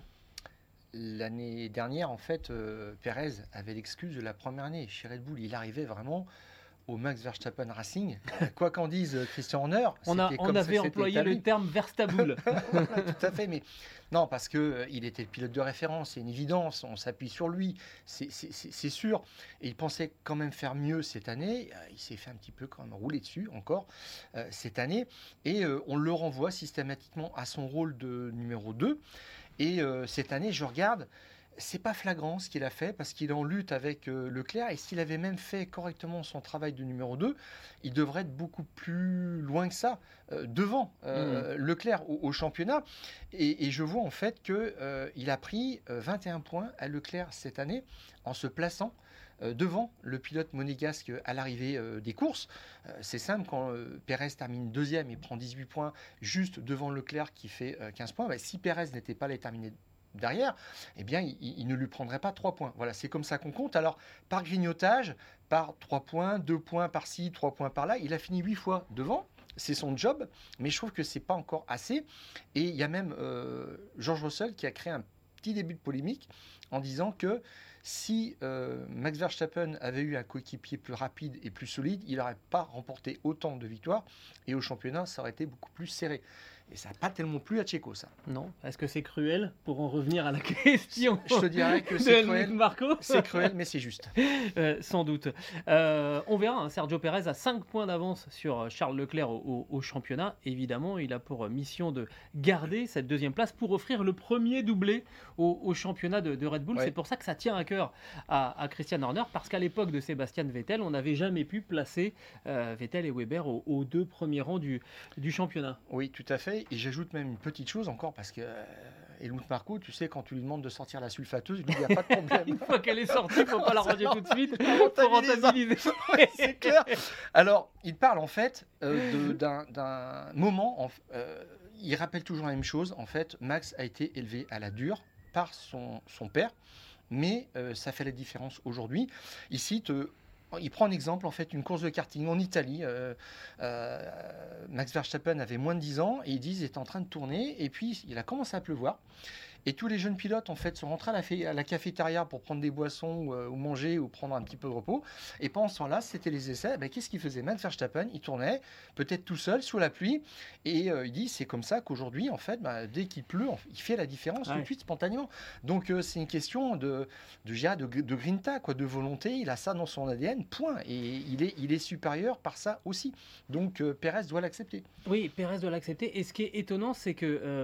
L'année dernière, en fait, euh, Pérez avait l'excuse de la première année. Chez Red Bull, il arrivait vraiment au Max Verstappen Racing. Quoi qu'en dise Christian Horner, On, a, c'était on comme ça avait que c'était employé établi. le terme Verstaboul. Voilà, tout à fait, mais non, parce que euh, il était le pilote de référence, c'est une évidence, on s'appuie sur lui, c'est, c'est, c'est- c'est sûr. Et il pensait quand même faire mieux cette année. Euh, Il s'est fait un petit peu quand même rouler dessus encore euh, cette année, et euh, on le renvoie systématiquement à son rôle de numéro deux. Et euh, cette année, je regarde. C'est pas flagrant ce qu'il a fait parce qu'il est en lutte avec euh, Leclerc, et s'il avait même fait correctement son travail de numéro deux, il devrait être beaucoup plus loin que ça, euh, devant euh, Leclerc au, au championnat. Et, et je vois en fait qu'il a pris euh, vingt et un points à Leclerc cette année en se plaçant euh, devant le pilote monégasque à l'arrivée euh, des courses. Euh, c'est simple, quand euh, Pérez termine deuxième et prend dix-huit points juste devant Leclerc qui fait euh, quinze points, bah, si Pérez n'était pas allé terminer derrière, eh bien, il, il ne lui prendrait pas trois points. Voilà, c'est comme ça qu'on compte. Alors, par grignotage, par trois points, deux points par-ci, trois points par-là, il a fini huit fois devant. C'est son job, mais je trouve que c'est pas encore assez. Et il y a même euh, George Russell qui a créé un petit début de polémique en disant que si euh, Max Verstappen avait eu un coéquipier plus rapide et plus solide, il n'aurait pas remporté autant de victoires, et au championnat, ça aurait été beaucoup plus serré. Et ça n'a pas tellement plu à Checo, ça. Non. Est-ce que c'est cruel pour en revenir à la question Je te dirais que de c'est Helmut cruel. Marko C'est cruel, mais c'est juste. Euh, sans doute. Euh, on verra, hein, Sergio Pérez a cinq points d'avance sur Charles Leclerc au, au- au championnat. Évidemment, il a pour mission de garder cette deuxième place pour offrir le premier doublé au, au championnat de, de Red Bull. Ouais. C'est pour ça que ça tient à cœur à, à Christian Horner, parce qu'à l'époque de Sébastien Vettel, on n'avait jamais pu placer euh, Vettel et Weber aux, aux deux premiers rangs du, du championnat. Oui, tout à fait. Et j'ajoute même une petite chose encore, parce que euh, Helmut Marko, tu sais, quand tu lui demandes de sortir la sulfateuse, lui, il n'y a pas de problème. Une fois qu'elle est sortie, il ne faut pas la ranger tout de suite pour Rentabiliser. rentabiliser. Ouais, c'est clair. Alors, il parle en fait euh, de- d'un, d'un moment, en- euh, il rappelle toujours la même chose. En fait, Max a été élevé à la dure par son, son père, mais euh, ça fait la différence aujourd'hui. Il cite... euh, il prend un exemple, en fait, une course de karting en Italie. Euh, euh, Max Verstappen avait moins de dix ans et ils disent il est en train de tourner. Et puis, il a commencé à pleuvoir. Et tous les jeunes pilotes, en fait, sont rentrés à la, fa- à la cafétéria pour prendre des boissons ou, euh, ou manger ou prendre un petit peu de repos. Et pendant ce temps-là, c'était les essais. Ben, qu'est-ce qu'il faisait? Max Verstappen, il tournait, peut-être tout seul, sous la pluie. Et euh, il dit c'est comme ça qu'aujourd'hui, en fait, ben, dès qu'il pleut, en fait, il fait la différence Ouais. tout de suite, spontanément. Donc, euh, c'est une question de, de, je dirais, de, de grinta, quoi, de volonté. Il a ça dans son A D N, point. Et il est, il est supérieur par ça aussi. Donc, euh, Pérez doit l'accepter. Oui, Pérez doit l'accepter. Et ce qui est étonnant, c'est que euh,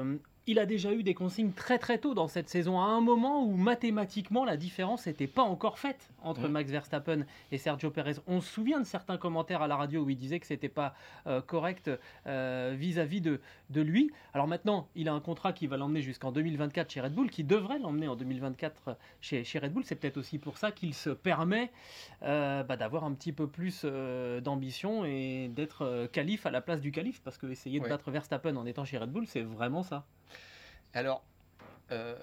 il a déjà eu des consignes très très tôt dans cette saison, à un moment où mathématiquement la différence n'était pas encore faite entre mmh. Max Verstappen et Sergio Perez. On se souvient de certains commentaires à la radio où il disait que c'était pas euh, correct euh, vis-à-vis de, de lui. Alors maintenant, il a un contrat qui va l'emmener jusqu'en deux mille vingt-quatre chez Red Bull, qui devrait l'emmener en deux mille vingt-quatre chez, chez Red Bull. C'est peut-être aussi pour ça qu'il se permet euh, bah, d'avoir un petit peu plus euh, d'ambition et d'être euh, qualif à la place du qualif, parce que essayer de oui. battre Verstappen en étant chez Red Bull, c'est vraiment ça. Alors, euh,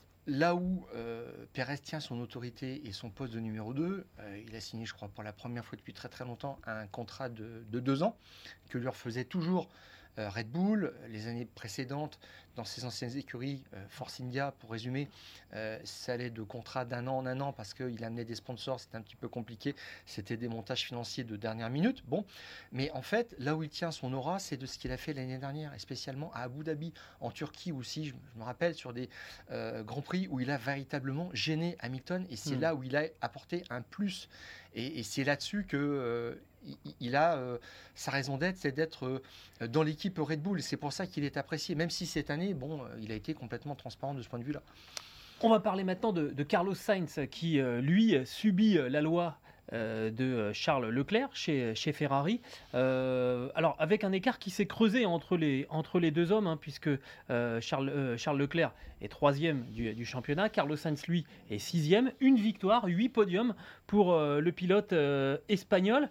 là où euh, Perez tient son autorité et son poste de numéro deux, euh, il a signé, je crois, pour la première fois depuis très très longtemps, un contrat de, de deux ans que lui refaisait toujours euh, Red Bull. Les années précédentes, dans ses anciennes écuries, euh, Force India, pour résumer, euh, ça allait de contrat d'un an en un an parce qu'il amenait des sponsors, c'était un petit peu compliqué, c'était des montages financiers de dernière minute. Bon, mais en fait, là où il tient son aura, c'est de ce qu'il a fait l'année dernière, et spécialement à Abu Dhabi, en Turquie aussi, je, je me rappelle, sur des euh, grands prix où il a véritablement gêné Hamilton, et c'est mmh. là où il a apporté un plus. Et, et c'est là-dessus que euh, il, il a euh, sa raison d'être, c'est d'être euh, dans l'équipe Red Bull. Et c'est pour ça qu'il est apprécié, même si cette année, bon, euh, il a été complètement transparent de ce point de vue-là. On va parler maintenant de, de Carlos Sainz qui, euh, lui, subit la loi euh, de Charles Leclerc chez, chez Ferrari. Euh, alors, avec un écart qui s'est creusé entre les, entre les deux hommes, hein, puisque euh, Charles, euh, Charles Leclerc est troisième du, du championnat, Carlos Sainz, lui, est sixième. Une victoire, huit podiums pour euh, le pilote euh, espagnol.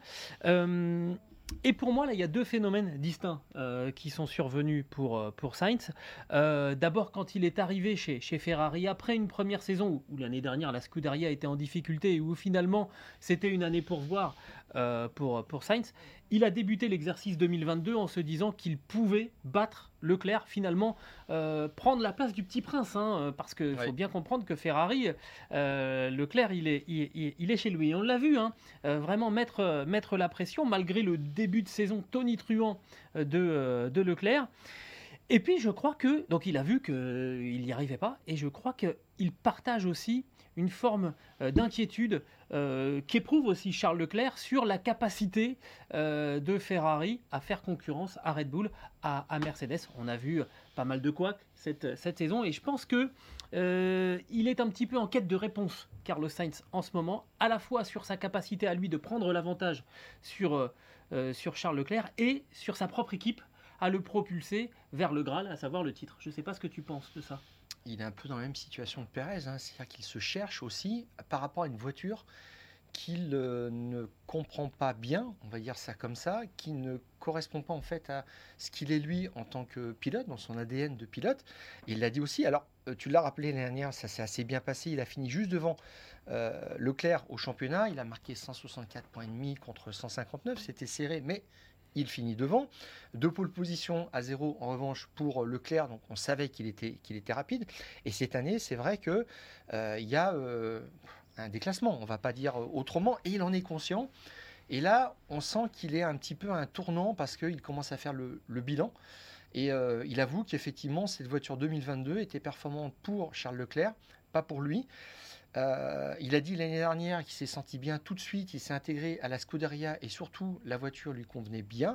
Euh, Et pour moi, là, il y a deux phénomènes distincts euh, qui sont survenus pour, euh, pour Sainz. Euh, d'abord, quand il est arrivé chez, chez Ferrari, après une première saison où, où l'année dernière, la Scuderia était en difficulté et où finalement, c'était une année pour voir euh, pour, pour Sainz, il a débuté l'exercice deux mille vingt-deux en se disant qu'il pouvait battre Leclerc, finalement, euh, prendre la place du petit prince, hein, parce qu'il faut oui. bien comprendre que Ferrari, euh, Leclerc, il est, il, il est chez lui. Et on l'a vu, hein, euh, vraiment mettre, mettre la pression, malgré le début de saison tonitruant de, de Leclerc. Et puis, je crois que, donc il a vu qu'il n'y arrivait pas, et je crois qu'il partage aussi une forme euh, d'inquiétude euh, qu'éprouve aussi Charles Leclerc sur la capacité euh, de Ferrari à faire concurrence à Red Bull, à, à Mercedes. On a vu pas mal de couacs cette, cette saison, et je pense qu'il euh, est un petit peu en quête de réponse, Carlos Sainz, en ce moment, à la fois sur sa capacité à lui de prendre l'avantage sur, euh, sur Charles Leclerc et sur sa propre équipe à le propulser vers le Graal, à savoir le titre. Je ne sais pas ce que tu penses de ça. Il est un peu dans la même situation que Perez, hein, c'est-à-dire qu'il se cherche aussi par rapport à une voiture qu'il euh, ne comprend pas bien, on va dire ça comme ça, qui ne correspond pas en fait à ce qu'il est lui en tant que pilote, dans son A D N de pilote. Et il l'a dit aussi, alors euh, tu l'as rappelé l'année dernière, ça s'est assez bien passé, il a fini juste devant euh, Leclerc au championnat, il a marqué cent soixante-quatre points et demi contre cent cinquante-neuf, c'était serré, mais il finit devant. Deux pole position à zéro, en revanche, pour Leclerc. Donc, on savait qu'il était, qu'il était rapide. Et cette année, c'est vrai qu'il euh, y a euh, un déclassement. On ne va pas dire autrement. Et il en est conscient. Et là, on sent qu'il est un petit peu à un tournant parce qu'il commence à faire le, le bilan. Et euh, il avoue qu'effectivement, cette voiture deux mille vingt-deux était performante pour Charles Leclerc, pas pour lui. Euh, il a dit l'année dernière qu'il s'est senti bien tout de suite, il s'est intégré à la Scuderia et surtout la voiture lui convenait bien.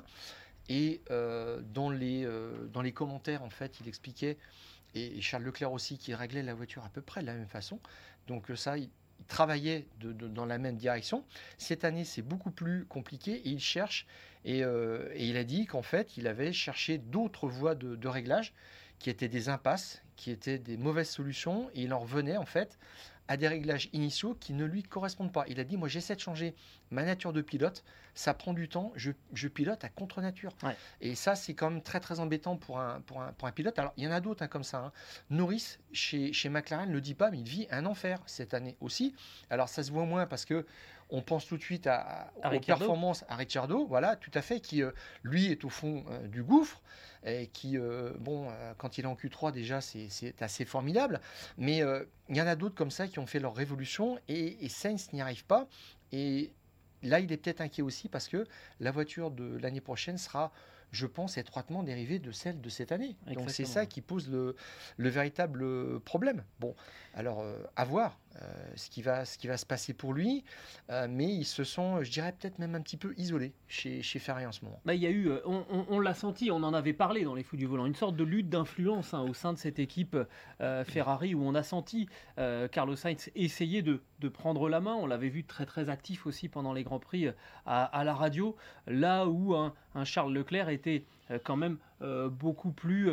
Et euh, dans, les, euh, dans les commentaires, en fait, il expliquait, et, et Charles Leclerc aussi, qu'il réglait la voiture à peu près de la même façon. Donc ça, il, il travaillait de, de, dans la même direction. Cette année, c'est beaucoup plus compliqué et il cherche. Et, euh, et il a dit qu'en fait, il avait cherché d'autres voies de, de réglage qui étaient des impasses, qui étaient des mauvaises solutions. Et il en revenait, en fait, à des réglages initiaux qui ne lui correspondent pas. Il a dit, moi j'essaie de changer ma nature de pilote, ça prend du temps, je, je pilote à contre-nature. Ouais. Et ça, c'est quand même très très embêtant pour un, pour un, pour un pilote. Alors, il y en a d'autres hein, comme ça. Hein. Norris, chez, chez McLaren, ne le dit pas, mais il vit un enfer cette année aussi. Alors, ça se voit moins parce que on pense tout de suite à, à aux performances à Ricciardo, voilà, tout à fait, qui euh, lui est au fond euh, du gouffre, et qui, euh, bon, euh, quand il est en Q trois déjà, c'est, c'est assez formidable, mais euh, il y en a d'autres comme ça qui ont fait leur révolution, et, et Sainz n'y arrive pas, et là, il est peut-être inquiet aussi parce que la voiture de l'année prochaine sera, je pense, étroitement dérivée de celle de cette année. Exactement. Donc c'est ça qui pose le, le véritable problème. Bon, alors euh, à voir. ce, qui va, ce qui va se passer pour lui, euh, mais ils se sont, je dirais, peut-être même un petit peu isolés chez, chez Ferrari en ce moment. Bah, il y a eu, on, on, on l'a senti, on en avait parlé dans les Fous du Volant, une sorte de lutte d'influence hein, au sein de cette équipe euh, Ferrari où on a senti euh, Carlos Sainz essayer de, de prendre la main. On l'avait vu très très actif aussi pendant les Grands Prix à, à la radio, là où un, un Charles Leclerc était quand même euh, beaucoup plus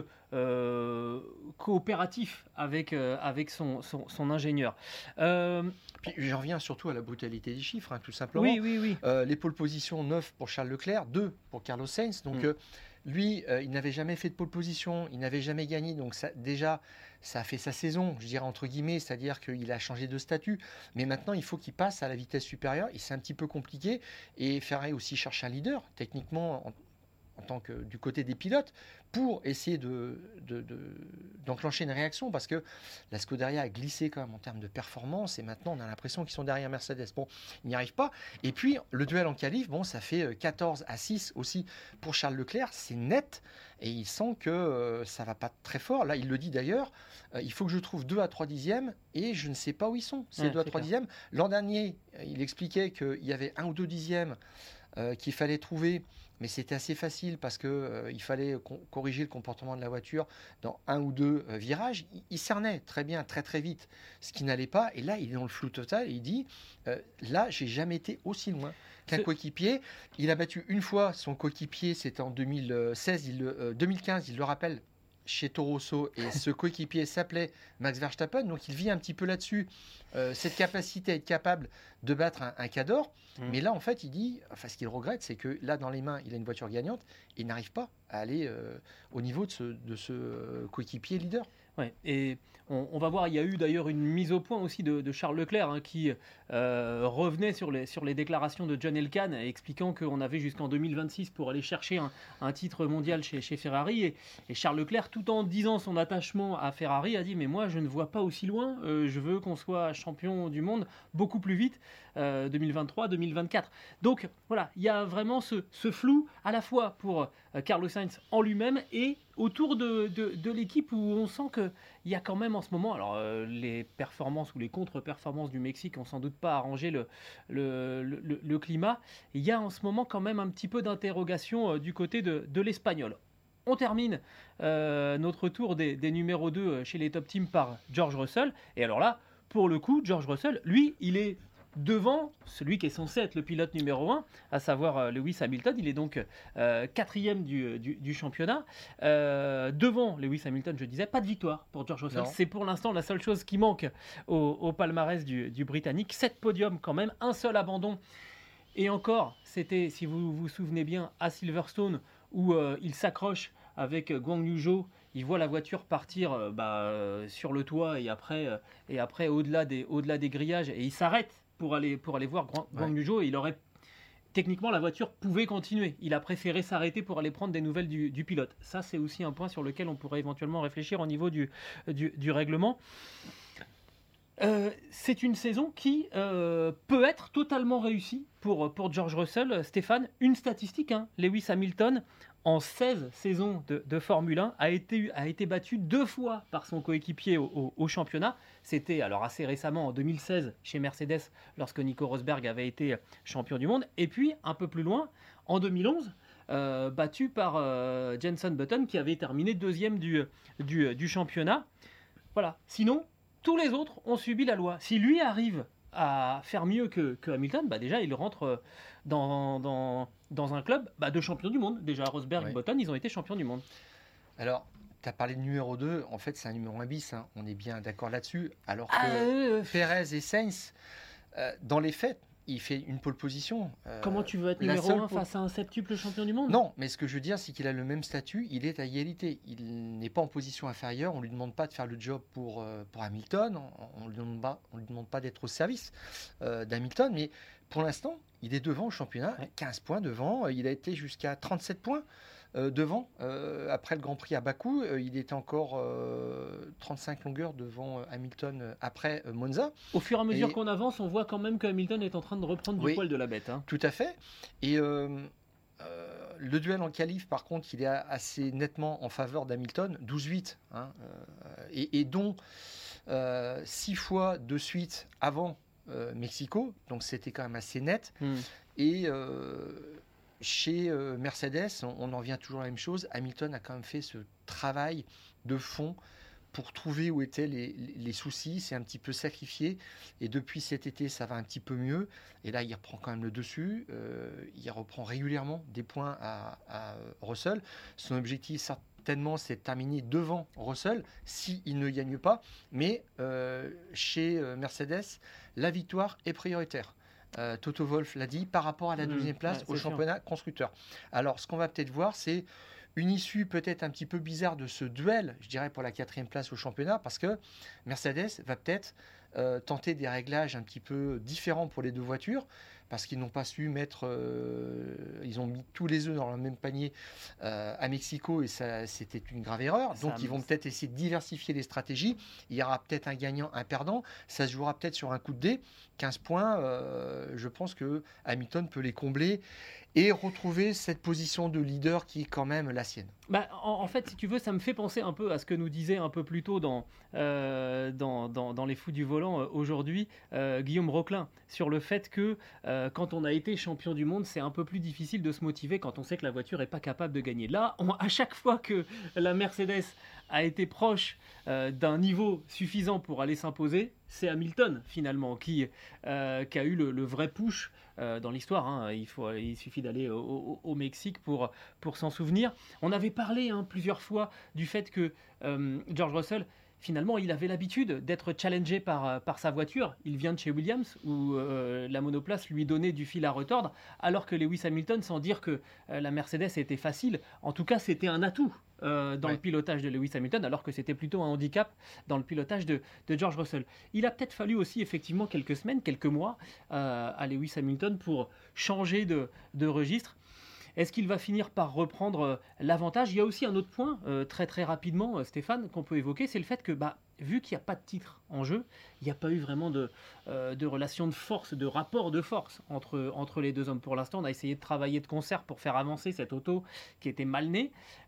euh, coopératif avec, euh, avec son, son, son ingénieur. Euh, Puis j'en reviens surtout à la brutalité des chiffres, hein, tout simplement. Oui, oui, oui. Euh, les pole positions, neuf pour Charles Leclerc, deux pour Carlos Sainz. Donc mm. euh, lui, euh, il n'avait jamais fait de pole position, il n'avait jamais gagné. Donc ça, déjà, ça a fait sa saison, je dirais entre guillemets, c'est-à-dire qu'il a changé de statut. Mais maintenant, il faut qu'il passe à la vitesse supérieure. Et c'est un petit peu compliqué. Et Ferrari aussi cherche un leader, techniquement, en, en tant que du côté des pilotes, pour essayer de, de, de, d'enclencher une réaction, parce que la Scuderia a glissé quand même en termes de performance, et maintenant on a l'impression qu'ils sont derrière Mercedes. Bon, ils n'y arrivent pas. Et puis, le duel en qualif, bon, ça fait quatorze à six aussi pour Charles Leclerc, c'est net, et il sent que euh, ça ne va pas très fort. Là, il le dit d'ailleurs, euh, il faut que je trouve deux à trois dixièmes, et je ne sais pas où ils sont, ces ouais, deux à trois dixièmes. L'an dernier, il expliquait qu'il y avait un ou deux dixièmes euh, qu'il fallait trouver, mais c'était assez facile parce qu'il euh, fallait co- corriger le comportement de la voiture dans un ou deux euh, virages. Il, il cernait très bien, très très vite ce qui n'allait pas. Et là, il est dans le flou total et il dit euh, là, j'ai jamais été aussi loin qu'un C'est... coéquipier. Il a battu une fois son coéquipier, c'était en deux mille seize, il, euh, deux mille quinze, il le rappelle, chez Toro Rosso, et ce coéquipier s'appelait Max Verstappen, donc il vit un petit peu là-dessus, euh, cette capacité à être capable de battre un, un cador, mmh. mais là en fait il dit, enfin ce qu'il regrette, c'est que là dans les mains il a une voiture gagnante, et il n'arrive pas à aller euh, au niveau de ce, de ce euh, coéquipier leader. Ouais, et on, on va voir, il y a eu d'ailleurs une mise au point aussi de, de Charles Leclerc hein, qui euh, revenait sur les, sur les déclarations de John Elkann expliquant qu'on avait jusqu'en deux mille vingt-six pour aller chercher un, un titre mondial chez, chez Ferrari et, et Charles Leclerc, tout en disant son attachement à Ferrari, a dit mais moi je ne vois pas aussi loin, euh, je veux qu'on soit champion du monde beaucoup plus vite, euh, deux mille vingt-trois deux mille vingt-quatre. Donc voilà, il y a vraiment ce, ce flou à la fois pour euh, Carlos Sainz en lui-même et autour de, de, de l'équipe où on sent qu'il y a quand même en ce moment, alors euh, les performances ou les contre-performances du Mexique n'ont sans doute pas arrangé le, le, le, le climat, il y a en ce moment quand même un petit peu d'interrogation euh, du côté de, de l'Espagnol. On termine euh, notre tour des, des numéros deux chez les top teams par George Russell, et alors là, pour le coup, George Russell, lui, il est devant celui qui est censé être le pilote numéro un, à savoir euh, Lewis Hamilton. Il est donc euh, quatrième du, du, du championnat. Euh, devant Lewis Hamilton, je disais, pas de victoire pour George Russell. Non. C'est pour l'instant la seule chose qui manque au, au palmarès du, du Britannique. Sept podiums quand même, un seul abandon. Et encore, c'était, si vous vous souvenez bien, à Silverstone, où euh, il s'accroche avec Guan Yu Zhou. Il voit la voiture partir euh, bah, euh, sur le toit et après, euh, et après au-delà, des, au-delà des grillages. Et il s'arrête pour aller, pour aller voir Guan Yu Zhou. Et il aurait... Techniquement, la voiture pouvait continuer. Il a préféré s'arrêter pour aller prendre des nouvelles du, du pilote. Ça, c'est aussi un point sur lequel on pourrait éventuellement réfléchir au niveau du, du, du règlement. Euh, c'est une saison qui euh, peut être totalement réussie pour, pour George Russell. Stéphane, une statistique, hein, Lewis Hamilton, en seize saisons de, de Formule un, a été, a été battu deux fois par son coéquipier au, au, au championnat. C'était alors assez récemment, en deux mille seize, chez Mercedes, lorsque Nico Rosberg avait été champion du monde. Et puis, un peu plus loin, en deux mille onze, euh, battu par euh, Jenson Button, qui avait terminé deuxième du, du, du championnat. Voilà. Sinon, tous les autres ont subi la loi. Si lui arrive à faire mieux que, que Hamilton, bah déjà, il rentre dans, dans, dans un club bah de champions du monde. Déjà, Rosberg et oui. Button, ils ont été champions du monde. Alors, tu as parlé de numéro deux. En fait, c'est un numéro un bis. Hein. On est bien d'accord là-dessus. Alors que ah, euh... Pérez et Sainz, euh, dans les faits, il fait une pole position. Euh, Comment tu veux être numéro un pole... face à un septuple champion du monde ? Non, mais ce que je veux dire, c'est qu'il a le même statut, il est à égalité. Il n'est pas en position inférieure, on ne lui demande pas de faire le job pour, euh, pour Hamilton, on ne lui demande pas, on lui demande pas d'être au service euh, d'Hamilton, mais pour l'instant, il est devant au championnat, ouais. quinze points devant, il a été jusqu'à trente-sept points euh, devant. Euh, après le Grand Prix à Bakou, euh, il était encore euh, trente-cinq longueurs devant euh, Hamilton euh, après euh, Monza. Au fur et à mesure et... qu'on avance, on voit quand même que Hamilton est en train de reprendre du oui, poil de la bête. Hein. Tout à fait. Et euh, euh, le duel en qualif, par contre, il est assez nettement en faveur d'Hamilton, douze huit, hein, euh, et, et dont euh, six fois de suite avant euh, Mexico, donc c'était quand même assez net. Mm. Et euh, chez euh, Mercedes, on, on en revient toujours à la même chose. Hamilton a quand même fait ce travail de fond pour trouver où étaient les, les soucis. C'est un petit peu sacrifié. Et depuis cet été, ça va un petit peu mieux. Et là, il reprend quand même le dessus. Euh, il reprend régulièrement des points à, à Russell. Son objectif, certainement, c'est de terminer devant Russell s'il ne gagne pas. Mais euh, chez Mercedes, la victoire est prioritaire. Euh, Toto Wolff l'a dit, par rapport à la deuxième place mmh, ouais, au championnat sûr. constructeur. Alors, ce qu'on va peut-être voir, c'est une issue peut-être un petit peu bizarre de ce duel, je dirais, pour la quatrième place au championnat, parce que Mercedes va peut-être euh, tenter des réglages un petit peu différents pour les deux voitures, parce qu'ils n'ont pas su mettre... Euh, ils ont mis tous les œufs dans le même panier euh, à Mexico, et ça, c'était une grave erreur. Donc, ça, ils vont peut-être essayer de diversifier les stratégies. Il y aura peut-être un gagnant, un perdant. Ça se jouera peut-être sur un coup de dé. quinze points, euh, je pense que Hamilton peut les combler et retrouver cette position de leader qui est quand même la sienne. Bah, en, en fait, si tu veux, ça me fait penser un peu à ce que nous disait un peu plus tôt dans, euh, dans, dans, dans Les Fous du Volant euh, aujourd'hui, euh, Guillaume Roclin, sur le fait que euh, quand on a été champion du monde, c'est un peu plus difficile de se motiver quand on sait que la voiture n'est pas capable de gagner. Là, on, à chaque fois que la Mercedes a été proche euh, d'un niveau suffisant pour aller s'imposer, c'est Hamilton finalement qui, euh, qui a eu le, le vrai push euh, dans l'histoire. Hein. Il, faut, il suffit d'aller au, au, au Mexique pour, pour s'en souvenir. On avait parlé hein, plusieurs fois du fait que euh, George Russell, finalement, il avait l'habitude d'être challengé par, par sa voiture. Il vient de chez Williams où euh, la monoplace lui donnait du fil à retordre, alors que Lewis Hamilton, sans dire que euh, la Mercedes était facile, en tout cas c'était un atout euh, dans ouais. le pilotage de Lewis Hamilton, alors que c'était plutôt un handicap dans le pilotage de, de George Russell. Il a peut-être fallu aussi effectivement quelques semaines, quelques mois euh, à Lewis Hamilton pour changer de, de registre. Est-ce qu'il va finir par reprendre l'avantage ? Il y a aussi un autre point, euh, très très rapidement, euh, Stéphane, qu'on peut évoquer, c'est le fait que, bah, vu qu'il n'y a pas de titre en jeu, il n'y a pas eu vraiment de, euh, de relation de force, de rapport de force entre, entre les deux hommes. Pour l'instant, on a essayé de travailler de concert pour faire avancer cette auto qui était mal née.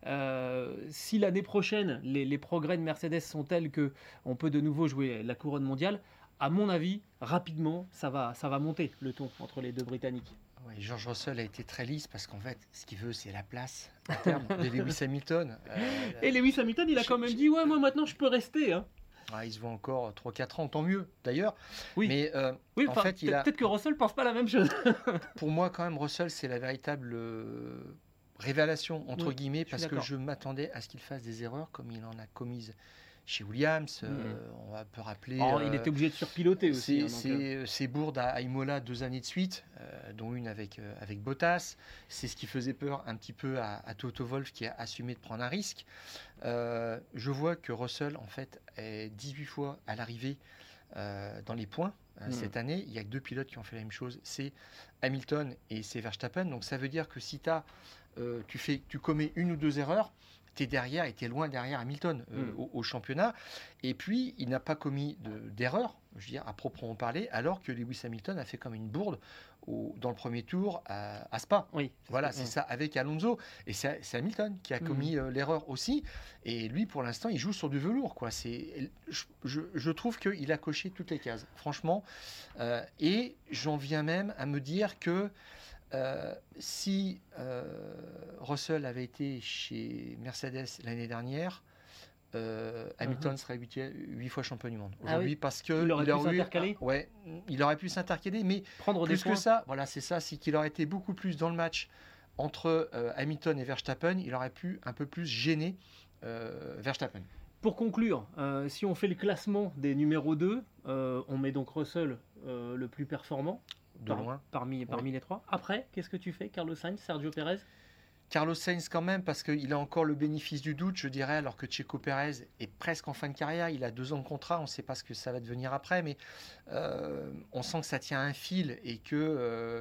Euh, si l'année prochaine, les, les progrès de Mercedes sont tels qu'on peut de nouveau jouer la couronne mondiale, à mon avis, rapidement, ça va, ça va monter le ton entre les deux Britanniques. Ouais, George Russell a été très lisse parce qu'en fait, ce qu'il veut, c'est la place à terme de Lewis Hamilton. Euh, Et Lewis Hamilton, il a quand même dit « Ouais, moi maintenant, je peux rester. Hein. » Ah, il se voit encore trois quatre ans, tant mieux d'ailleurs. Oui, mais euh, oui en enfin, fait, il peut-être a... que Russell ne pense pas la même chose. Pour moi, quand même, Russell, c'est la véritable euh, révélation, entre oui, guillemets, parce que je m'attendais à ce qu'il fasse des erreurs comme il en a commises chez Williams. Mmh. Euh, on peut rappeler... Oh, euh, il était obligé de surpiloter aussi. Hein, c'est euh... ses bourdes à Imola deux années de suite, euh, dont une avec, euh, avec Bottas. C'est ce qui faisait peur un petit peu à, à Toto Wolff, qui a assumé de prendre un risque. Euh, je vois que Russell, en fait, est dix-huit fois à l'arrivée euh, dans les points. Euh, mmh. Cette année, il y a que deux pilotes qui ont fait la même chose. C'est Hamilton et c'est Verstappen. Donc ça veut dire que si t'as, euh, tu, fais, tu commets une ou deux erreurs, tu es derrière et tu es loin derrière Hamilton euh, mmh. au, au championnat. Et puis, il n'a pas commis de, d'erreur, je veux dire, à proprement parler, alors que Lewis Hamilton a fait comme une bourde au, dans le premier tour à, à Spa. Oui, voilà, c'est, c'est ça, avec Alonso. Et c'est, c'est Hamilton qui a commis mmh. euh, l'erreur aussi. Et lui, pour l'instant, il joue sur du velours, quoi. C'est, je, je, je trouve qu'il a coché toutes les cases, franchement. Euh, et j'en viens même à me dire que Euh, si euh, Russell avait été chez Mercedes l'année dernière, euh, Hamilton mm-hmm. serait huit fois champion du monde aujourd'hui. Ah oui. Parce que il aurait il pu s'intercaler. Ah, ouais, il aurait pu s'intercaler, mais prendre plus des que ça, voilà, c'est ça, c'est qu'il aurait été beaucoup plus dans le match entre euh, Hamilton et Verstappen. Il aurait pu un peu plus gêner euh, Verstappen. Pour conclure, euh, si on fait le classement des numéros deux, euh, on met donc Russell euh, le plus performant. De Par, loin. Parmi, parmi oui. les trois. Après, qu'est-ce que tu fais, Carlos Sainz, Sergio Pérez ? Carlos Sainz quand même, parce qu'il a encore le bénéfice du doute, je dirais, alors que Checo Pérez est presque en fin de carrière. Il a deux ans de contrat, on ne sait pas ce que ça va devenir après, mais euh, on sent que ça tient un fil et que euh,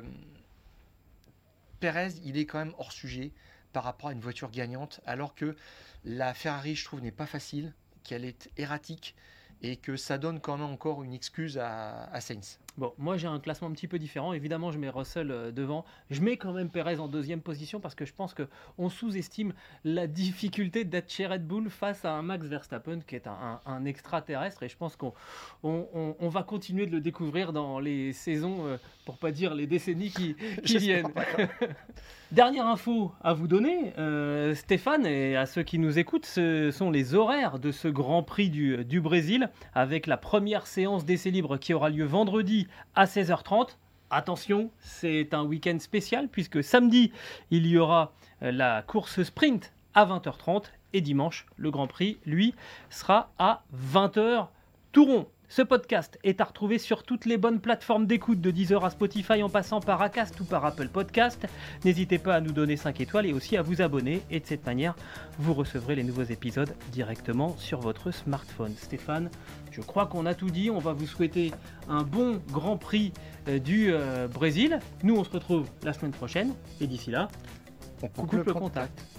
Pérez, il est quand même hors sujet par rapport à une voiture gagnante, alors que la Ferrari, je trouve, n'est pas facile, qu'elle est erratique et que ça donne quand même encore une excuse à, à Sainz. Bon, moi j'ai un classement un petit peu différent. Évidemment, je mets Russell euh, devant. Je mets quand même Perez en deuxième position parce que je pense qu'on sous-estime la difficulté d'être chez Red Bull face à un Max Verstappen qui est un, un, un extraterrestre. Et je pense qu'on on, on, on va continuer de le découvrir dans les saisons, euh, pour pas dire les décennies qui, qui viennent. Dernière info à vous donner, euh, Stéphane, et à ceux qui nous écoutent, ce sont les horaires de ce Grand Prix du, du Brésil, avec la première séance d'essai libre qui aura lieu vendredi à seize heures trente. Attention, c'est un week-end spécial, puisque samedi, il y aura la course sprint à vingt heures trente, et dimanche, le Grand Prix, lui, sera à vingt heures tout rond. Ce podcast est à retrouver sur toutes les bonnes plateformes d'écoute, de Deezer à Spotify en passant par Acast ou par Apple Podcast. N'hésitez pas à nous donner cinq étoiles et aussi à vous abonner. Et de cette manière, vous recevrez les nouveaux épisodes directement sur votre smartphone. Stéphane, je crois qu'on a tout dit. On va vous souhaiter un bon Grand Prix euh, du euh, Brésil. Nous, on se retrouve la semaine prochaine. Et d'ici là, on coupe le contact.